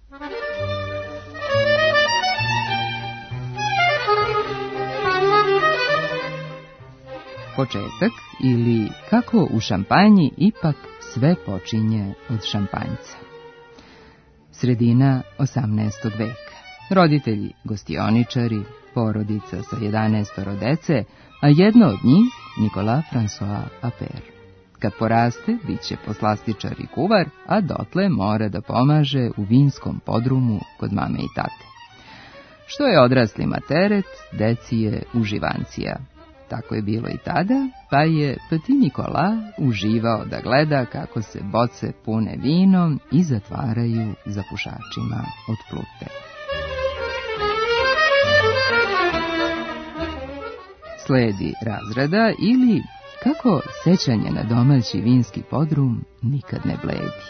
Početak ili kako u šampanji ipak sve počinje od šampanjca. Sredina osamnaestog veka. Roditelji gostioničari, porodica sa jedanaestoro dece, a jedno od njih Nicolas François Appert. Kad poraste, bit će poslastičar i kuvar, a dotle mora da pomaže u vinskom podrumu kod mame i tate. Što je odraslima teret, deci je uživancija. Tako je bilo i tada, pa je Petit Nicolas uživao da gleda kako se boce pune vinom i zatvaraju za pušačima od plute. Sledi razrada ili kako sećanje na domaći vinski podrum nikad ne bledi.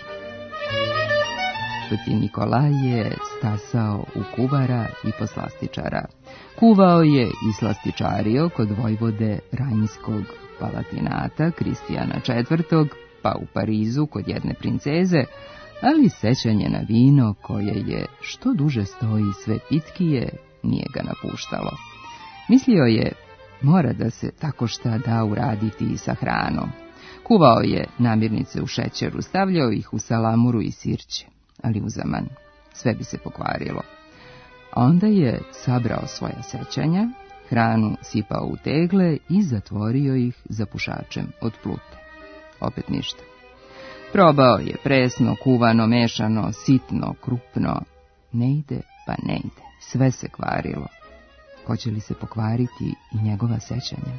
Petit Nicolas je stasao u kuvara i poslastičara. Kuvao je i slastičario kod vojvode Rajnskog Palatinata Kristijana četvrtog, pa u Parizu kod jedne princeze, ali sećanje na vino koje je što duže stoji sve pitkije nije ga napuštalo. Mislio je, mora da se tako šta da uraditi i sa hranom. Kuvao je namirnice u šećeru, stavljao ih u salamuru i sirće, ali uzaman, sve bi se pokvarilo. A onda je sabrao svoja sećanja, hranu sipao u tegle i zatvorio ih za pušačem od plute. Opet ništa. Probao je presno, kuvano, mešano, sitno, krupno. Ne ide, pa ne ide. Sve se kvarilo. Hoće li se pokvariti i njegova sećanja?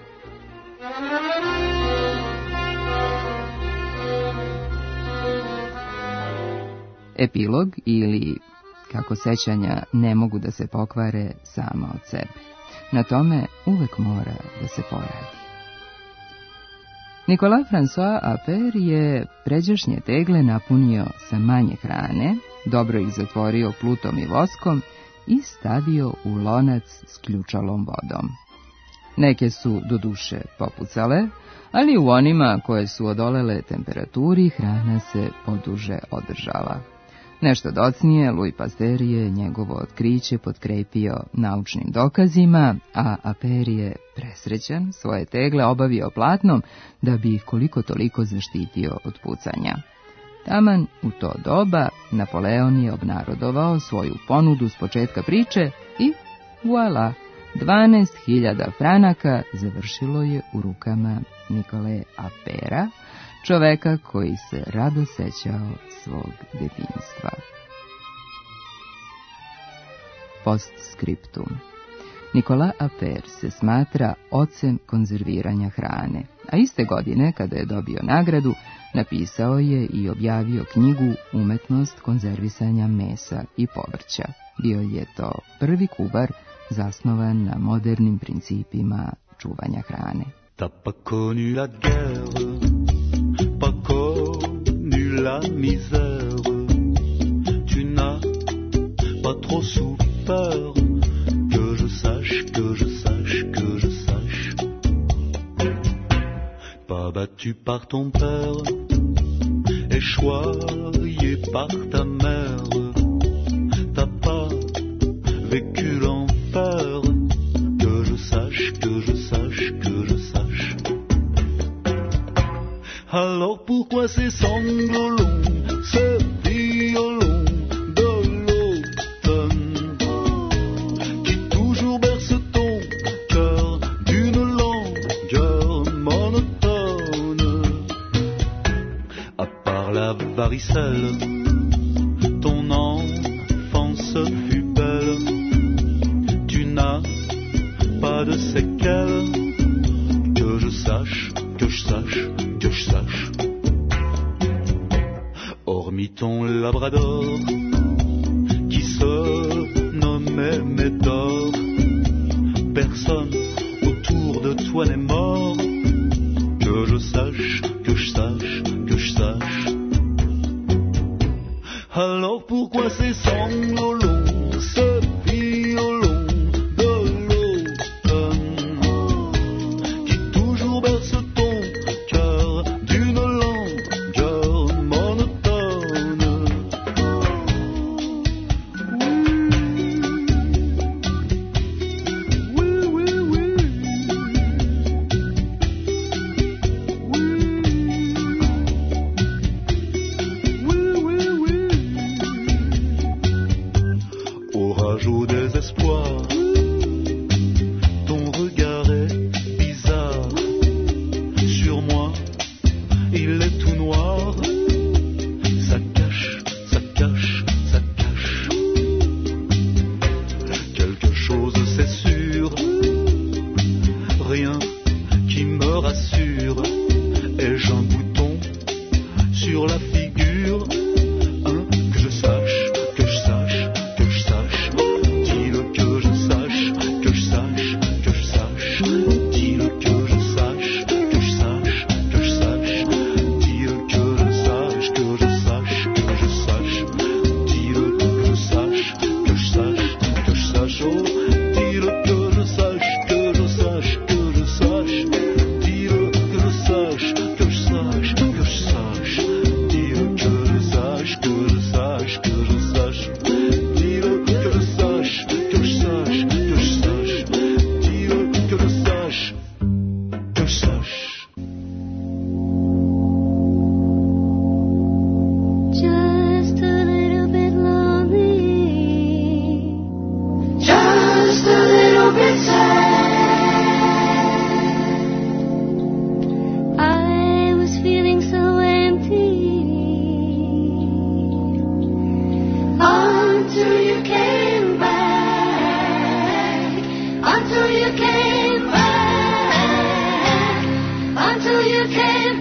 Epilog ili kako sećanja ne mogu da se pokvare sama od sebe. Na tome uvek mora da se poradi. Nicolas François Appert je pređašnje tegle napunio sa manje hrane, dobro ih zatvorio plutom i voskom i stavio u lonac s ključalom vodom. Neke su doduše popucale, ali u onima koje su odolele temperaturi hrana se poduže održala. Nešto docnije, Louis Pasteur je njegovo otkriće potkrepio naučnim dokazima, a Appert je presrećan svoje tegle obavio platnom da bi ih koliko toliko zaštitio od pucanja. Taman u to doba Napoleon je obnarodovao svoju ponudu s početka priče i voilà, dvanaest hiljada franaka završilo je u rukama Nikole Apperta, čoveka koji se rado sećao svog detinjstva. Postscriptum. Nicolas Appert se smatra ocem konzerviranja hrane, a iste godine, kada je dobio nagradu, napisao je i objavio knjigu Umetnost konzervisanja mesa i povrća. Bio je to prvi kuvar zasnovan na modernim principima čuvanja hrane. T'as pas connu la guerre, pas connu la misère, tu n'as pas trop souffert, que je sache, que je sache, que je sache. Pas battu par ton père, et choyé par ta mère, t'as pas vécu l'enfer, que je sache, que je sache, que je sache. Alors pourquoi ces sanglots longs, ce violon de l'automne, qui toujours berce ton cœur d'une langueur monotone? À part la varicelle, ton enfance fut belle, tu n'as pas de séquelles, que je sache, que je sache, que je sache. Hormis ton labrador, qui se nommait Médor, semble au long, ce violon de l'automne qui toujours berce ton cœur d'une langueur monotone. Oui, oui, oui, oui, oui, oui. Orage au désespoir, ton regard est bizarre. Sur moi, il est tout noir. Ça cache, ça cache, ça cache quelque chose, c'est sûr. Rien qui me rassure. Ai-je un bouton sur la figure? Hein, que je sache, que je sache, que je sache. Dis-le que je sache, que je sache, que je sache. Dis-le que je sache, que je sache, que je sache. Dis-le que je sache, que je sache, que je sache. Dis-le que je sache, que je sache, que je sache. Oh, dis-le que je sache, que je sache, que je sache. Dis-le que je sache, que je sache, que je sache. Dis-le que je sache, que je sache, que je sache. Dis-le que je sache, que je sache, que je sache. Dis-le que je sache, que je sache. Just a little bit lonely, just a little bit sad. I was feeling so empty until you came back, until you came back, until you came.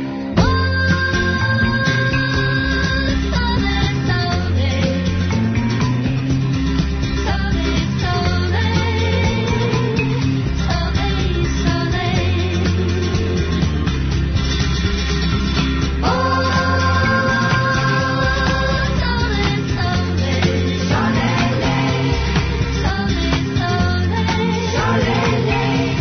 Soleil,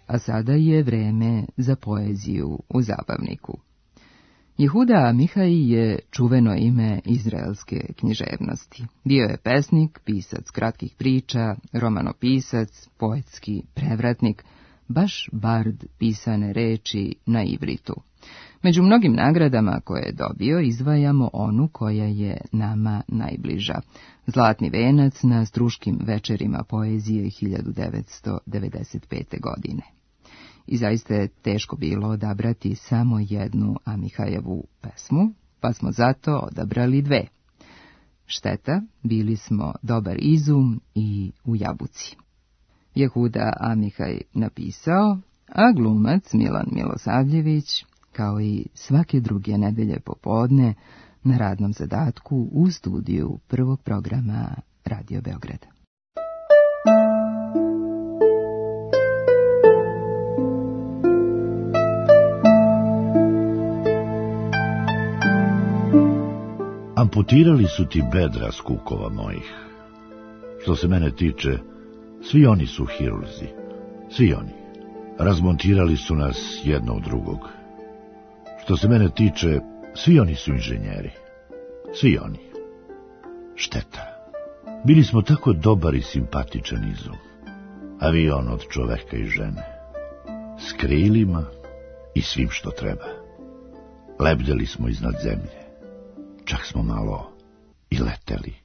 a sada je vreme za poeziju u zabavniku. Jehuda Amihaj je čuveno ime izraelske književnosti. Bio je pesnik, pisac kratkih priča, romanopisac, poetski prevratnik, baš bard pisane reči na ivritu. Među mnogim nagradama koje je dobio izdvajamo onu koja je nama najbliža. Zlatni venac na Struškim večerima poezije hiljadu devetsto devedeset pete. godine. I zaista je teško bilo odabrati samo jednu Amihajevu pesmu, pa smo zato odabrali dve. Šteta, bili smo Dobar izum i U jabuci. Jehuda Amihaj napisao, a glumac Milan Milosavljević, kao i svake druge nedelje popodne, na radnom zadatku u studiju prvog programa Radio Beograda. Amputirali su ti bedra s kukova mojih. Što se mene tiče, svi oni su hirurzi. Svi oni. Razmontirali su nas jedno od drugog. Što se mene tiče, svi oni su inženjeri. Svi oni. Šteta. Bili smo tako dobar i simpatičan izum. Avion od čoveka i žene. S krilima i svim što treba. Lebdeli smo iznad zemlje. Čak smo malo i leteli.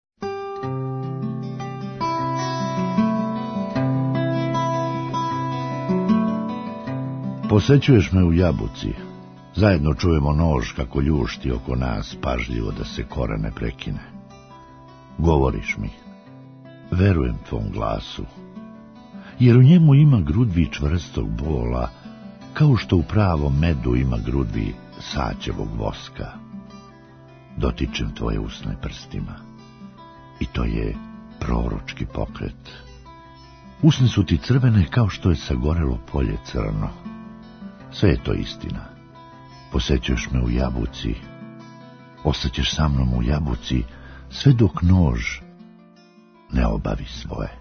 Posećuješ me u jabuci. Zajedno čujemo nož kako ljušti oko nas, pažljivo da se kora ne prekine. Govoriš mi. Verujem tvom glasu. Jer u njemu ima grudvi čvrstog bola, kao što u pravom medu ima grudvi saćevog voska. Dotičem tvoje usne prstima. I to je proročki pokret. Usne su ti crvene kao što je sagorelo polje crno. Sve je to istina. Posećuješ me u jabuci. Ostaćeš sa mnom u jabuci sve dok nož ne obavi svoje.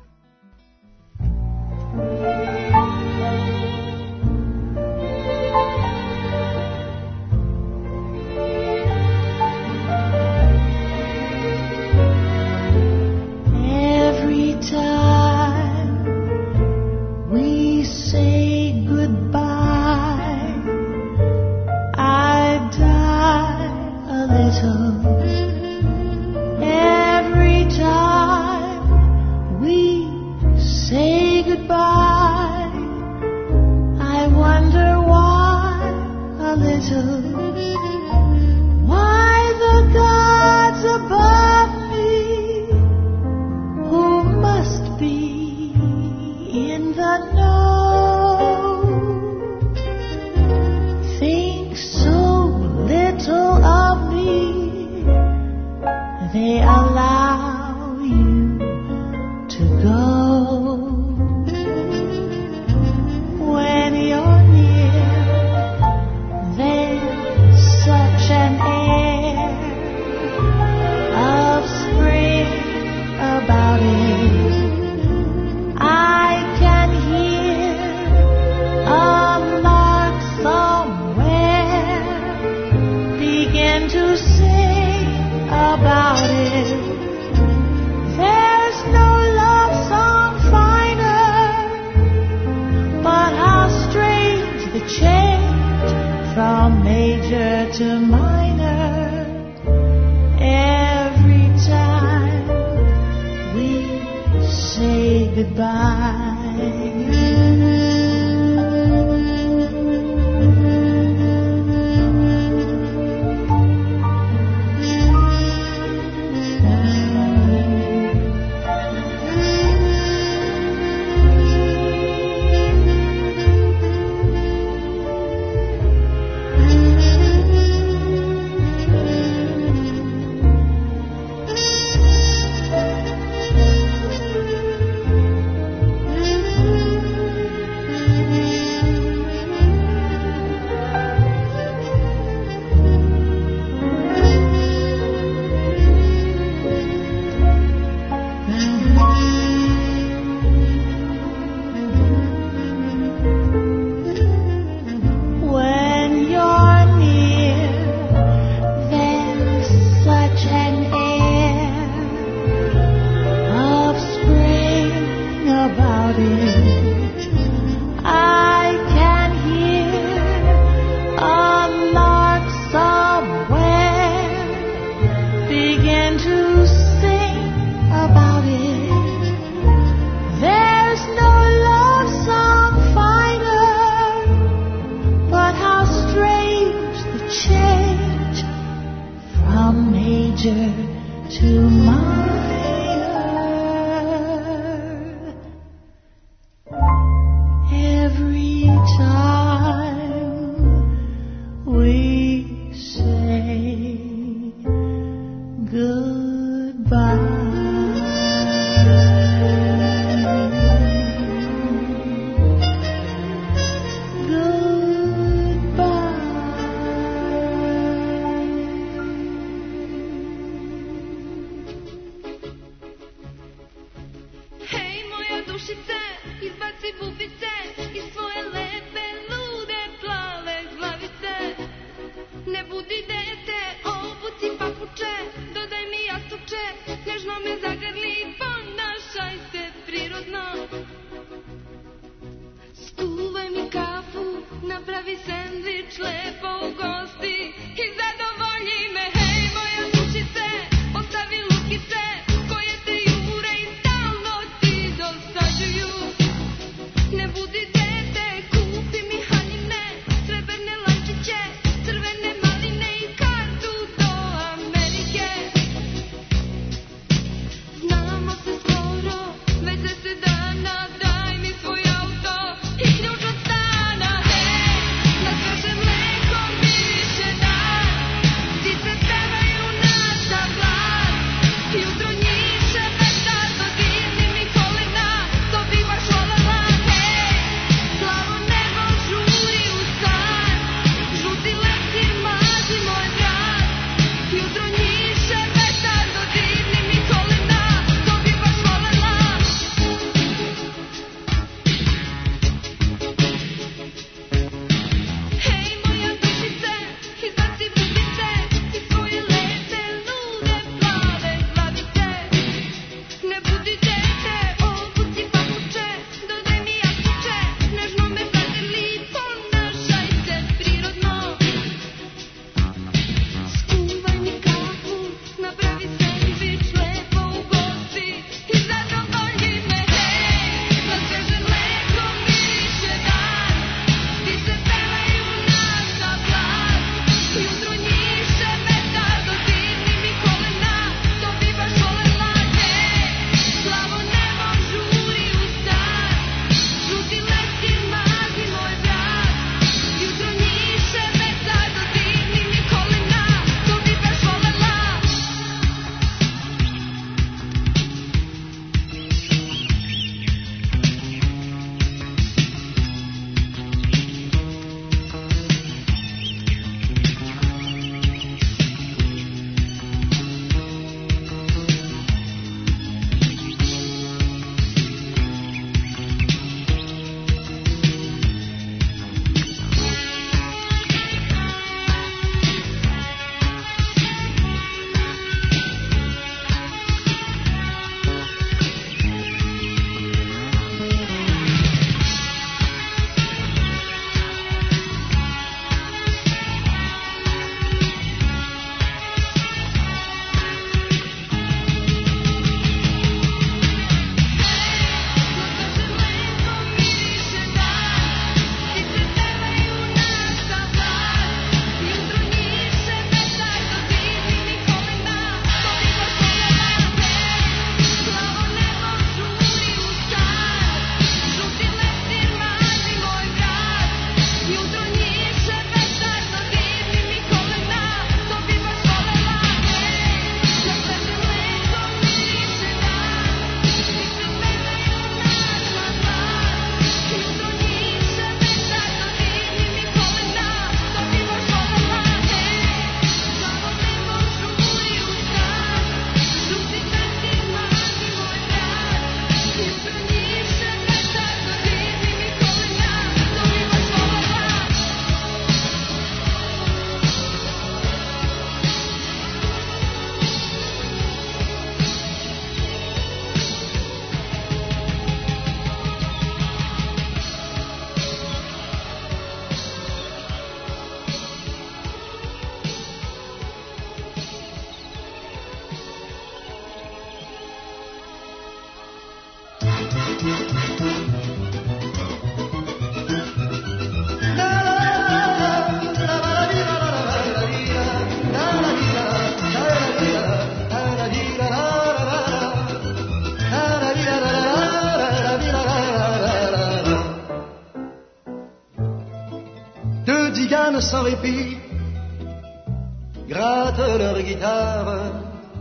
d'Igane sans répit grattent leur guitare,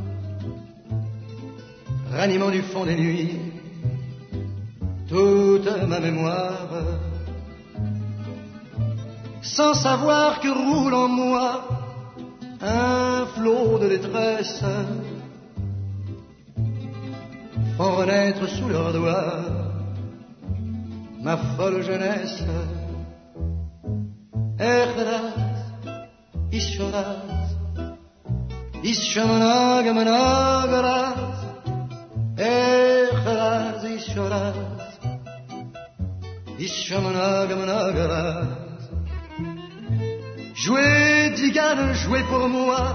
ranimant du fond des nuits toute ma mémoire, sans savoir que roule en moi un flot de détresse, font renaître sous leurs doigts ma folle jeunesse. Echras, ishoras, ishamanagamanagaras, echras, ishoras, ishamanagamanagaras. Jouez, Digane, jouez pour moi,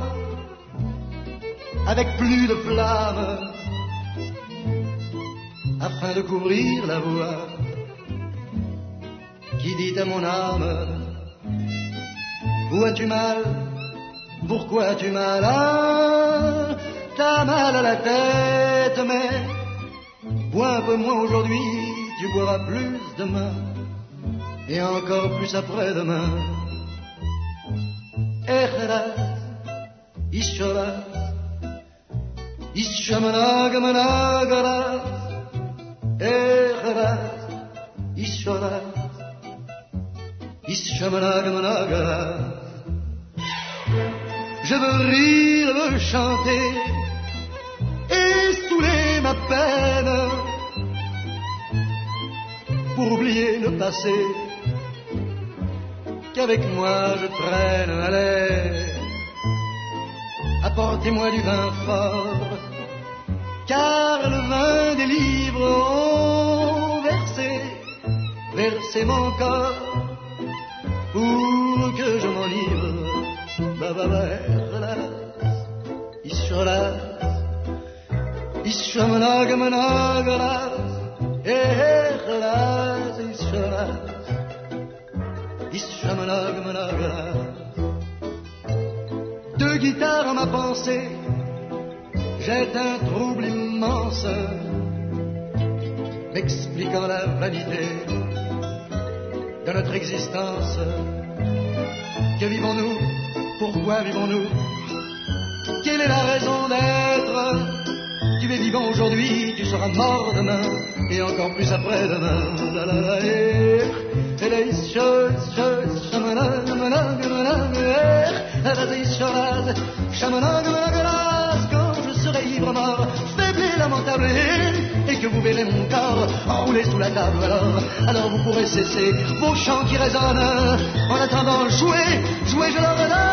avec plus de flamme, afin de couvrir la voix qui dit à mon âme: où as-tu mal? Pourquoi as-tu mal? Ah, t'as mal à la tête, mais bois un peu moins aujourd'hui, tu boiras plus demain, et encore plus après-demain. Echeras, ishoras, ishamanagamanagaras, echeras, ishoras, ishamanagamanagaras. Je veux rire, je veux chanter et saouler ma peine pour oublier le passé qu'avec moi je traîne. Allez, apportez-moi du vin fort, car le vin des livres ont versé, versé mon corps pour que je m'enivre. Ishoras, ishamanagamanagaras, echeras, ishoras, ishamanagamanagaras. Deux guitares à ma pensée, jette un trouble immense, m'expliquant la vanité de notre existence. Que vivons-nous? Pourquoi vivons-nous? Quelle est la raison d'être? Tu es vivant aujourd'hui, tu seras mort demain, et encore plus après-demain. La la la et et les choses, choses, chamana, chamana, chamana, les choses, chamana, chamana. Quand je serai ivre mort, faible et lamentable, et que vous verrez mon corps enroulé sous la table, alors, alors vous pourrez cesser vos chants qui résonnent. En attendant, jouez, jouez, je leur redonne.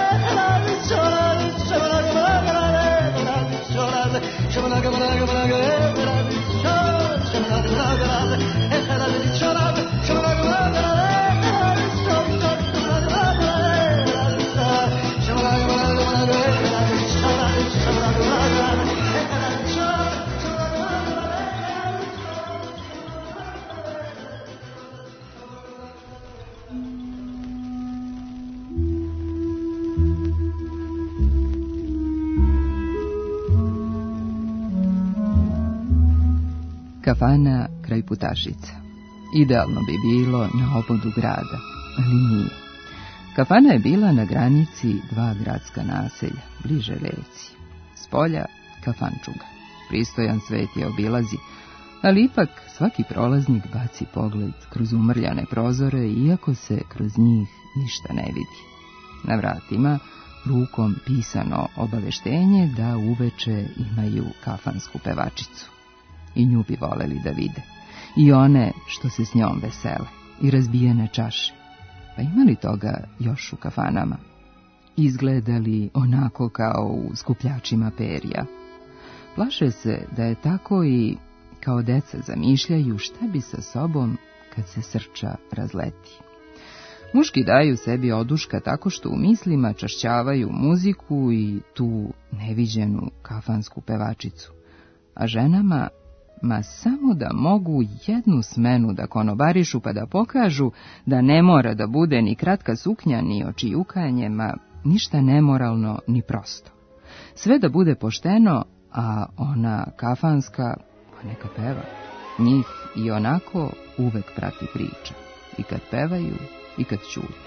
Kafana kraj Putašica. Idealno bi bilo na obodu grada, ali nije. Kafana je bila na granici dva gradska naselja, bliže reci. Spolja kafančuga. Pristojan svet je obilazi, ali ipak svaki prolaznik baci pogled kroz umrljane prozore, iako se kroz njih ništa ne vidi. Na vratima rukom pisano obaveštenje da uveče imaju kafansku pevačicu. I nju bi voleli da vide. I one što se s njom vesele. I razbijene čaše. Pa ima li toga još u kafanama? Izgleda li onako kao u skupljačima perja? Plaše se da je tako i kao deca zamišljaju šta bi sa sobom kad se srča razleti. Muški daju sebi oduška tako što u mislima čašćavaju muziku i tu neviđenu kafansku pevačicu. A ženama, ma samo da mogu jednu smenu da konobarišu pa da pokažu da ne mora da bude ni kratka suknja ni očijukanje, ma ništa nemoralno ni prosto. Sve da bude pošteno, a ona kafanska, pa neka peva. Njih i onako uvek prati priča. I kad pevaju, i kad ćute.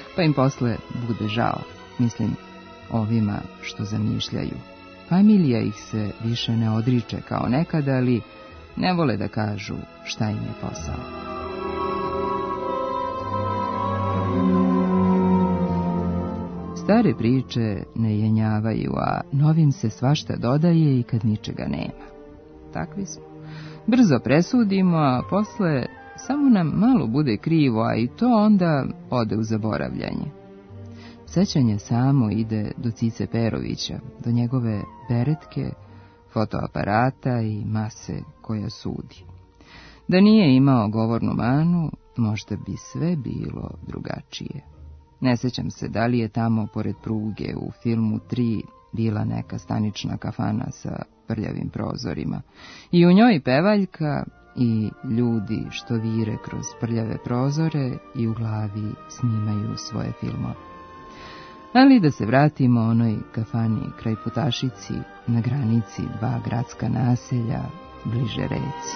pa im posle bude žao, mislim, ovima što zamišljaju. Familija ih se više ne odriče kao nekada, ali ne vole da kažu šta im je posao. Stare priče ne jenjavaju, a novim se svašta dodaje i kad ničega nema. Takvi smo. Brzo presudimo, a posle samo nam malo bude krivo, a i to onda ode u zaboravljanje. Sećanje samo ide do Cice Perovića, do njegove beretke, fotoaparata i mase koja sudi. Da nije imao govornu manu, možda bi sve bilo drugačije. Ne sećam se da li je tamo pored pruge u filmu tri bila neka stanična kafana sa prljavim prozorima. I u njoj pevaljka i ljudi što vire kroz prljave prozore i u glavi snimaju svoje filmove. Ali da se vratimo onoj kafani kraj Putašici, na granici dva gradska naselja, bliže reci.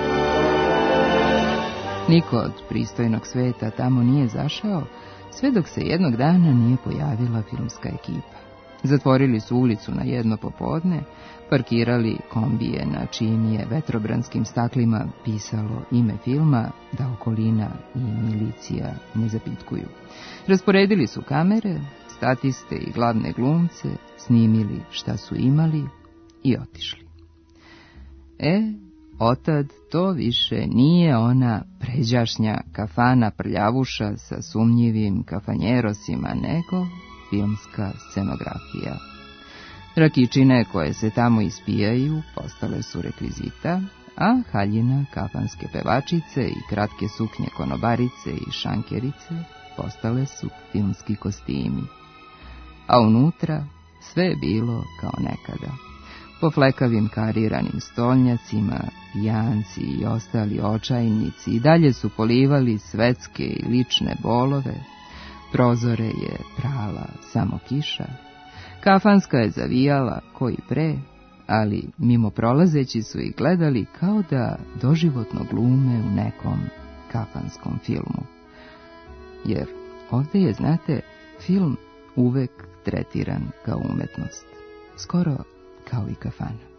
Niko od pristojnog sveta tamo nije zašao, sve dok se jednog dana nije pojavila filmska ekipa. Zatvorili su ulicu na jedno popodne, parkirali kombije na čijim je vetrobranskim staklima pisalo ime filma, da okolina i milicija ne zapitkuju. Rasporedili su kamere, statiste i glavne glumce, snimili šta su imali i otišli. E, otad to više nije ona pređašnja kafana prljavuša sa sumnjivim kafanjerosima, nego filmska scenografija. Rakičine koje se tamo ispijaju postale su rekvizita, a haljina kafanske pevačice i kratke suknje konobarice i šankerice postale su filmski kostimi. A unutra sve je bilo kao nekada. Po flekavim kariranim stolnjacima, pijanci i ostali očajnici i dalje su polivali svetske i lične bolove, prozore je prala samo kiša, kafanska je zavijala koji pre, ali mimo prolazeći su ih gledali kao da doživotno glume u nekom kafanskom filmu. Jer ovdje je, znate, film uvek tretiran kao umetnost, skoro kao i kafana.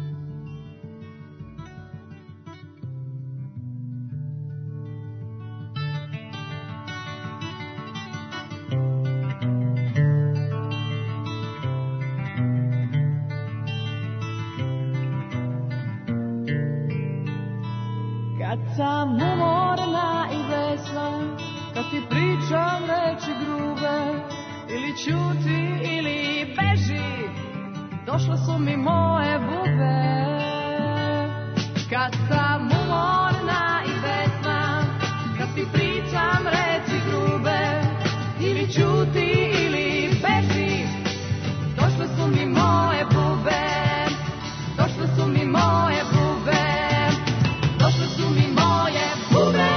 Kad sam umorna i besna, kad ti pričam reči grube, ili ćuti ili beži, došle su mi moje bube. Kad sam umorna i besna, kad ti pričam reči grube, ili ćuti ili beži, došle su mi moje bube, došle su mi moje bube, došle su mi moje bube.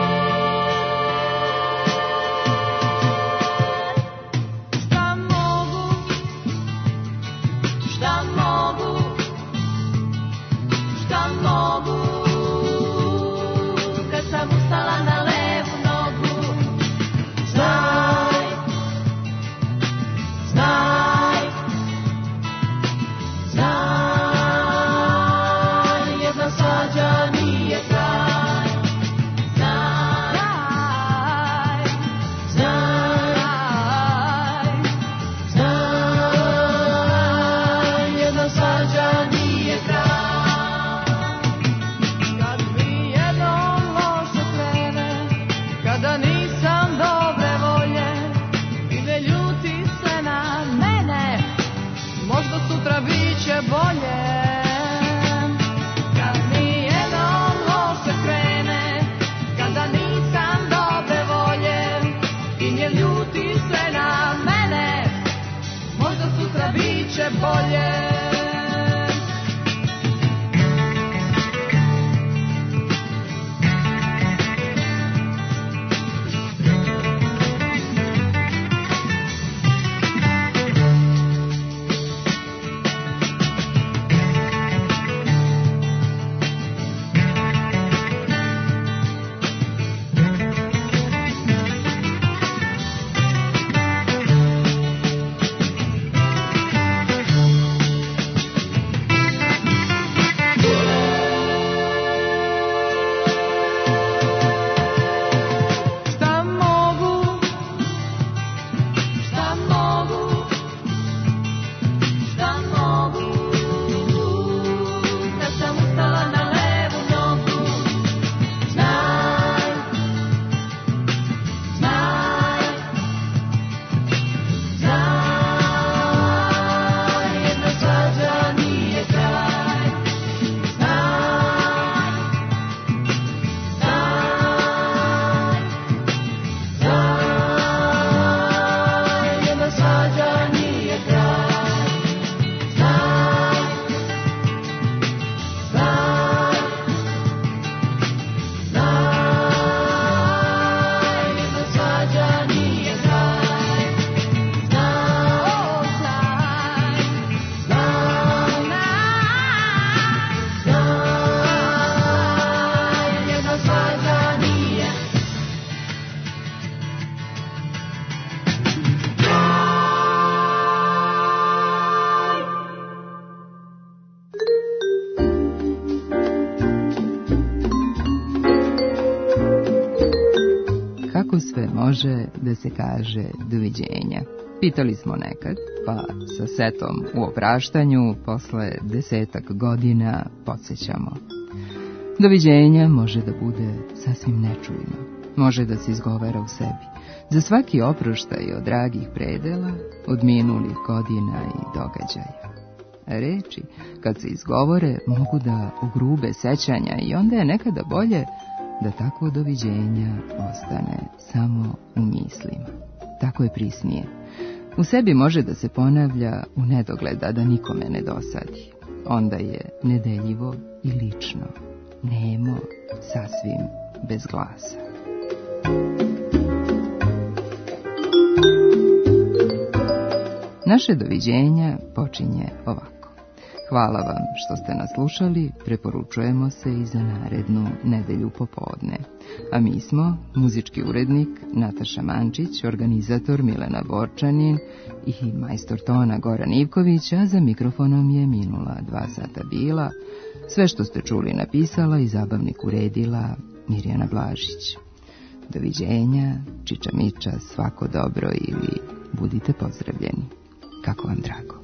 Šta mogu, šta mogu, šta mogu, kad sam ustala na levu nogu. Znaj, znaj, znaj, jedna svađa nije kraj. Znaj, znaj, znaj, jedna svađa nije kraj. Kad mi jednom loše krene, kada nisam dobre volje i ne ljuti se na mene, možda sutra biće bolje. Kad mi jednom loše krene, kada nisam dobre volje i ne ljuti se na mene, možda sutra biće bolje. kako sve može da se kaže doviđenja. Pitali smo nekad, pa sa setom u opraštanju posle desetak godina podsjećamo. Doviđenja može da bude sasvim nečujno, može da se izgovara u sebi. Za svaki oproštaj od dragih predela, od minulih godina i događaja. Reči, kad se izgovore, mogu da ugrube sećanja i onda je nekada bolje da takvo doviđenja ostane samo u mislima. Tako je prisnije. U sebi može da se ponavlja u nedogled, a da nikome ne dosadi. Onda je nedeljivo i lično, nemo, sasvim bez glasa. Naše doviđenja počinje ovako. Hvala vam što ste nas slušali, preporučujemo se i za narednu nedelju popodne. A mi smo muzički urednik Nataša Mančić, organizator Milena Borčanin i majstor tona Goran Ivković, a za mikrofonom je minula dva sata bila. Sve što ste čuli napisala i zabavnik uredila Mirjana Blažić. Doviđenja, čiča miča, svako dobro ili budite pozdravljeni. Kako vam drago.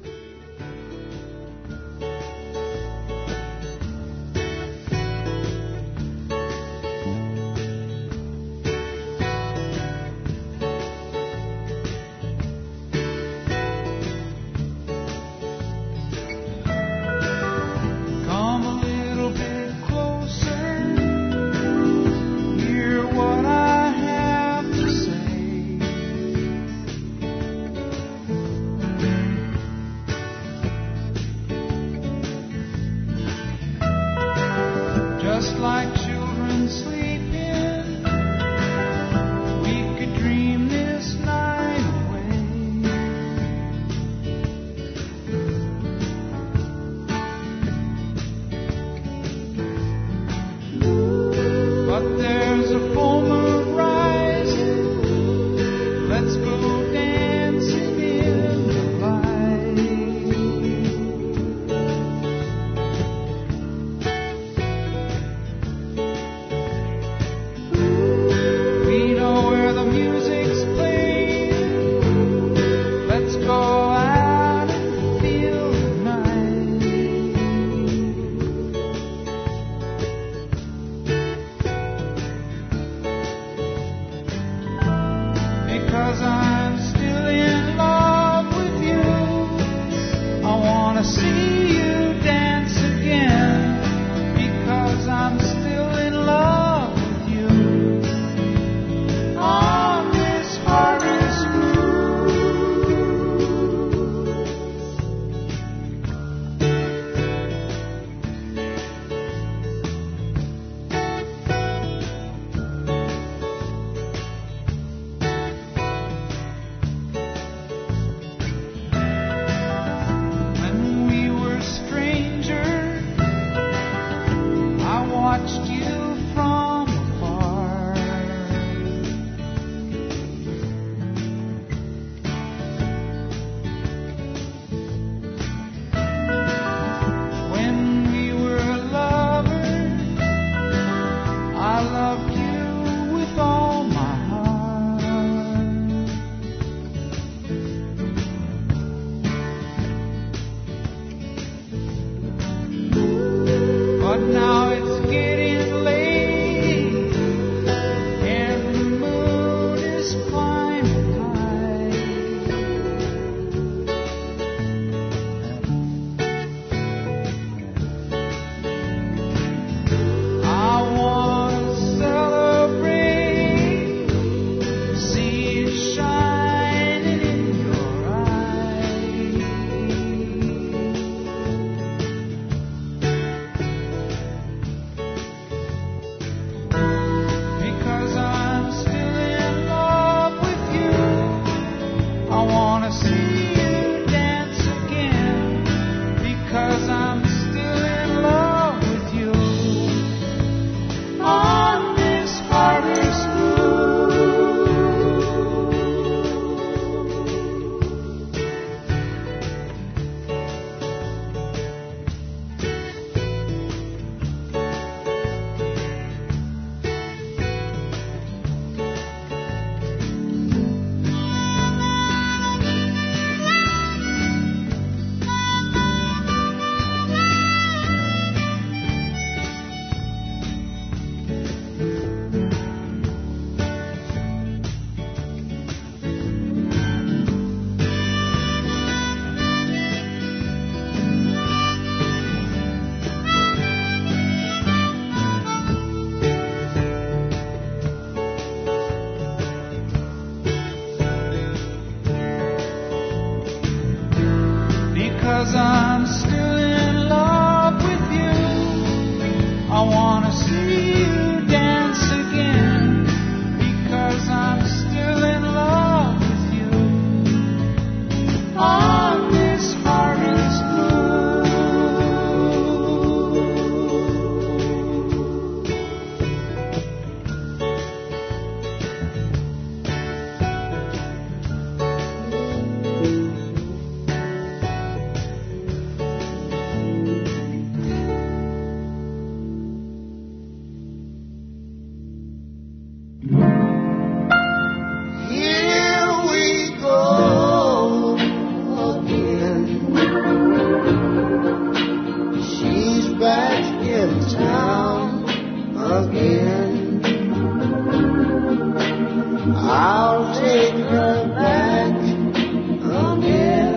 I'll take her back again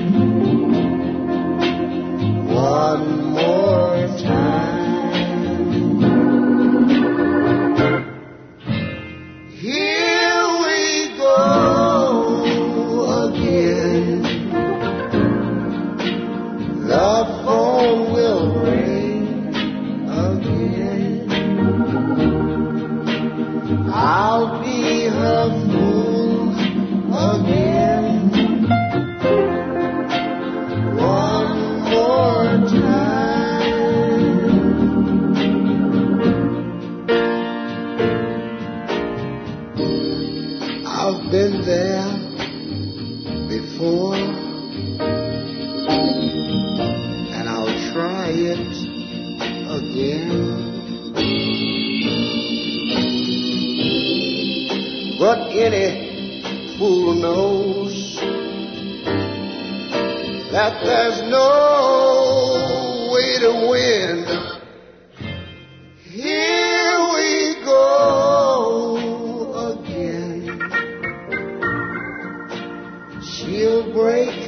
one more time. Here we go again. The phone will ring again. I'll be her fool again one more time. I've been there before, and I'll try it again. But any fool knows that there's no way to win. Here we go again. She'll break